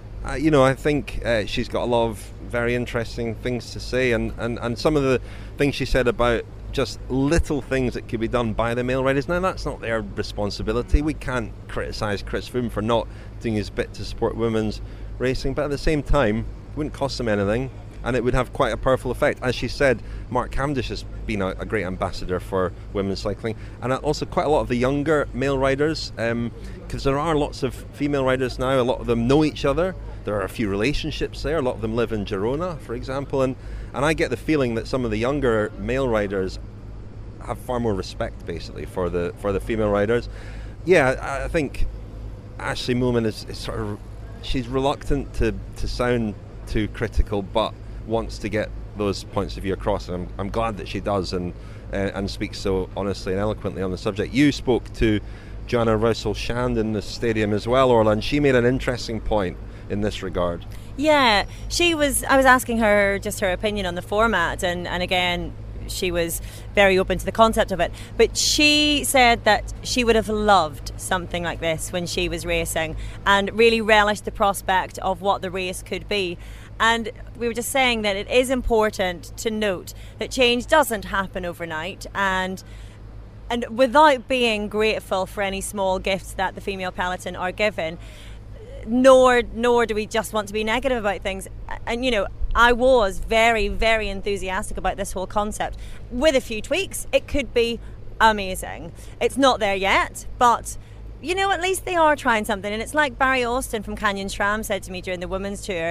Speaker 2: I think she's got a lot of very interesting things to say, and some of the things she said about just little things that could be done by the male riders. Now, that's not their responsibility. We can't criticise Chris Froome for not doing his bit to support women's racing, but at the same time, it wouldn't cost them anything, and it would have quite a powerful effect. As she said, Mark Cavendish has been a great ambassador for women's cycling, and also quite a lot of the younger male riders, because there are lots of female riders now. A lot of them know each other. There are a few relationships there. A lot of them live in Girona, for example, and I get the feeling that some of the younger male riders have far more respect, basically, for the female riders. Yeah, I think Ashley Moolman is sort of, she's reluctant to sound too critical, but wants to get those points of view across, and I'm glad that she does, and speaks so honestly and eloquently on the subject. You spoke to Joanna Russell-Shand in the stadium as well, Orla, and she made an interesting point in this regard.
Speaker 3: Yeah, I was asking her just her opinion on the format, and again, she was very open to the concept of it, but she said that she would have loved something like this when she was racing and really relished the prospect of what the race could be. And we were just saying that it is important to note that change doesn't happen overnight, and without being grateful for any small gifts that the female peloton are given, nor do we just want to be negative about things. And I was very, very enthusiastic about this whole concept. With a few tweaks, it could be amazing. It's not there yet, but at least they are trying something. And it's like Barry Austin from Canyon SRAM said to me during the women's tour,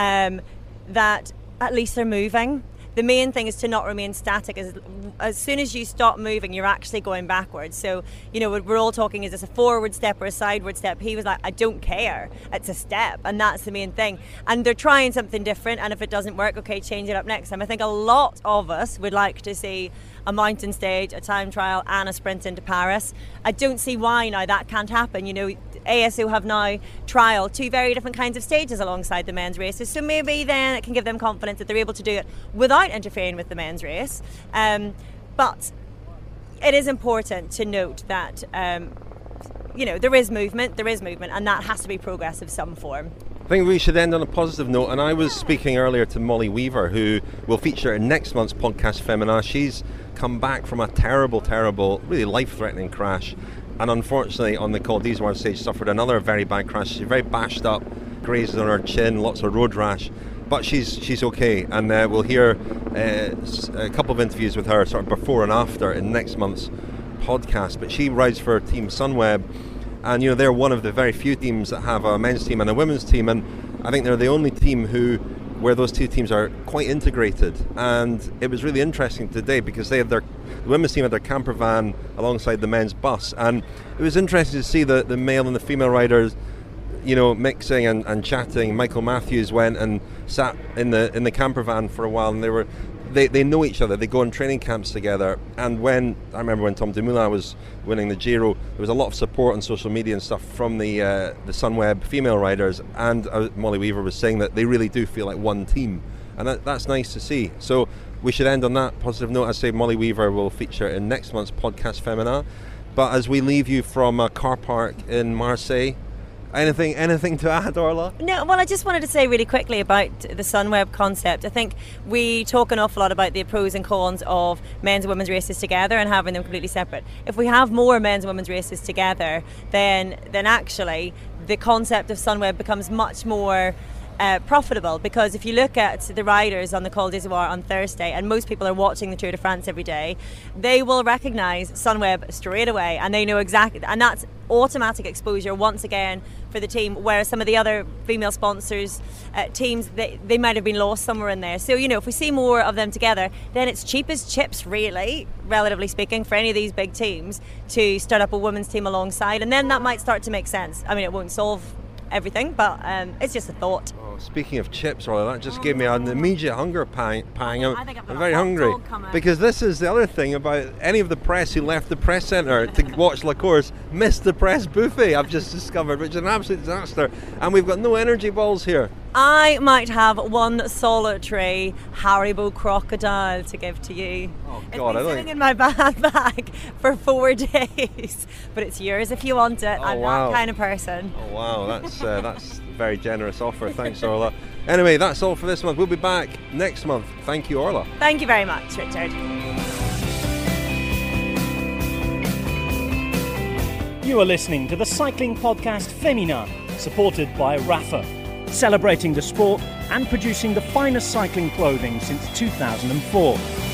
Speaker 3: that at least they're moving. The main thing is to not remain static. As soon as you stop moving, you're actually going backwards. So, we're all talking, is this a forward step or a sideward step? He was like, I don't care. It's a step. And that's the main thing. And they're trying something different. And if it doesn't work, okay, change it up next time. I think a lot of us would like to see a mountain stage, a time trial, and a sprint into Paris. I don't see why now that can't happen. ASO have now trialled 2 very different kinds of stages alongside the men's races, so maybe then it can give them confidence that they're able to do it without interfering with the men's race. But it is important to note that there is movement, and that has to be progress of some form.
Speaker 2: I think we should end on a positive note, and I was speaking earlier to Molly Weaver, who will feature in next month's podcast Femina. She's come back from a terrible, really life-threatening crash, and unfortunately on the Col d'Izoire stage suffered another very bad crash. She's very bashed up, grazes on her chin, lots of road rash, but she's okay, and we'll hear a couple of interviews with her sort of before and after in next month's podcast. But she rides for Team Sunweb, and they're one of the very few teams that have a men's team and a women's team, and I think they're the only team where those two teams are quite integrated. And it was really interesting today because they had the women's team had their camper van alongside the men's bus, and it was interesting to see the male and the female riders mixing and chatting. Michael Matthews went and sat in the camper van for a while, and they know each other. They go on training camps together. And I remember when Tom Dumoulin was winning the Giro, there was a lot of support on social media and stuff from the Sunweb female riders. And Molly Weaver was saying that they really do feel like one team, and that's nice to see. So we should end on that positive note. I say Molly Weaver will feature in next month's podcast Femina. But as we leave you from a car park in Marseille, Anything to add, Orla?
Speaker 3: No, well, I just wanted to say really quickly about the Sunweb concept. I think we talk an awful lot about the pros and cons of men's and women's races together and having them completely separate. If we have more men's and women's races together, then actually the concept of Sunweb becomes much more profitable, because if you look at the riders on the Col d'Izoire on Thursday, and most people are watching the Tour de France every day, they will recognise Sunweb straight away, and they know exactly, and that's automatic exposure once again for the team, whereas some of the other female sponsors teams, they might have been lost somewhere in there. So if we see more of them together, then it's cheap as chips, really, relatively speaking, for any of these big teams to start up a women's team alongside, and then that might start to make sense. I mean, it won't solve everything, but it's just a thought.
Speaker 2: Speaking of chips, Orla, that just gave me an immediate hunger pang. I'm very hungry, because this is the other thing about any of the press who left the press centre to watch La Course missed the press buffet, I've just discovered, which is an absolute disaster, and we've got no energy balls here.
Speaker 3: I might have one solitary Haribo crocodile to give to you.
Speaker 2: Oh God,
Speaker 3: it's been sitting in my bag for 4 days, but it's yours if you want it. I'm that kind of person.
Speaker 2: Oh wow, that's a very generous offer. Thanks, Orla. Anyway, that's all for this month. We'll be back next month. Thank you, Orla.
Speaker 3: Thank you very much, Richard.
Speaker 1: You are listening to the cycling podcast Femina, supported by Rapha, celebrating the sport and producing the finest cycling clothing since 2004.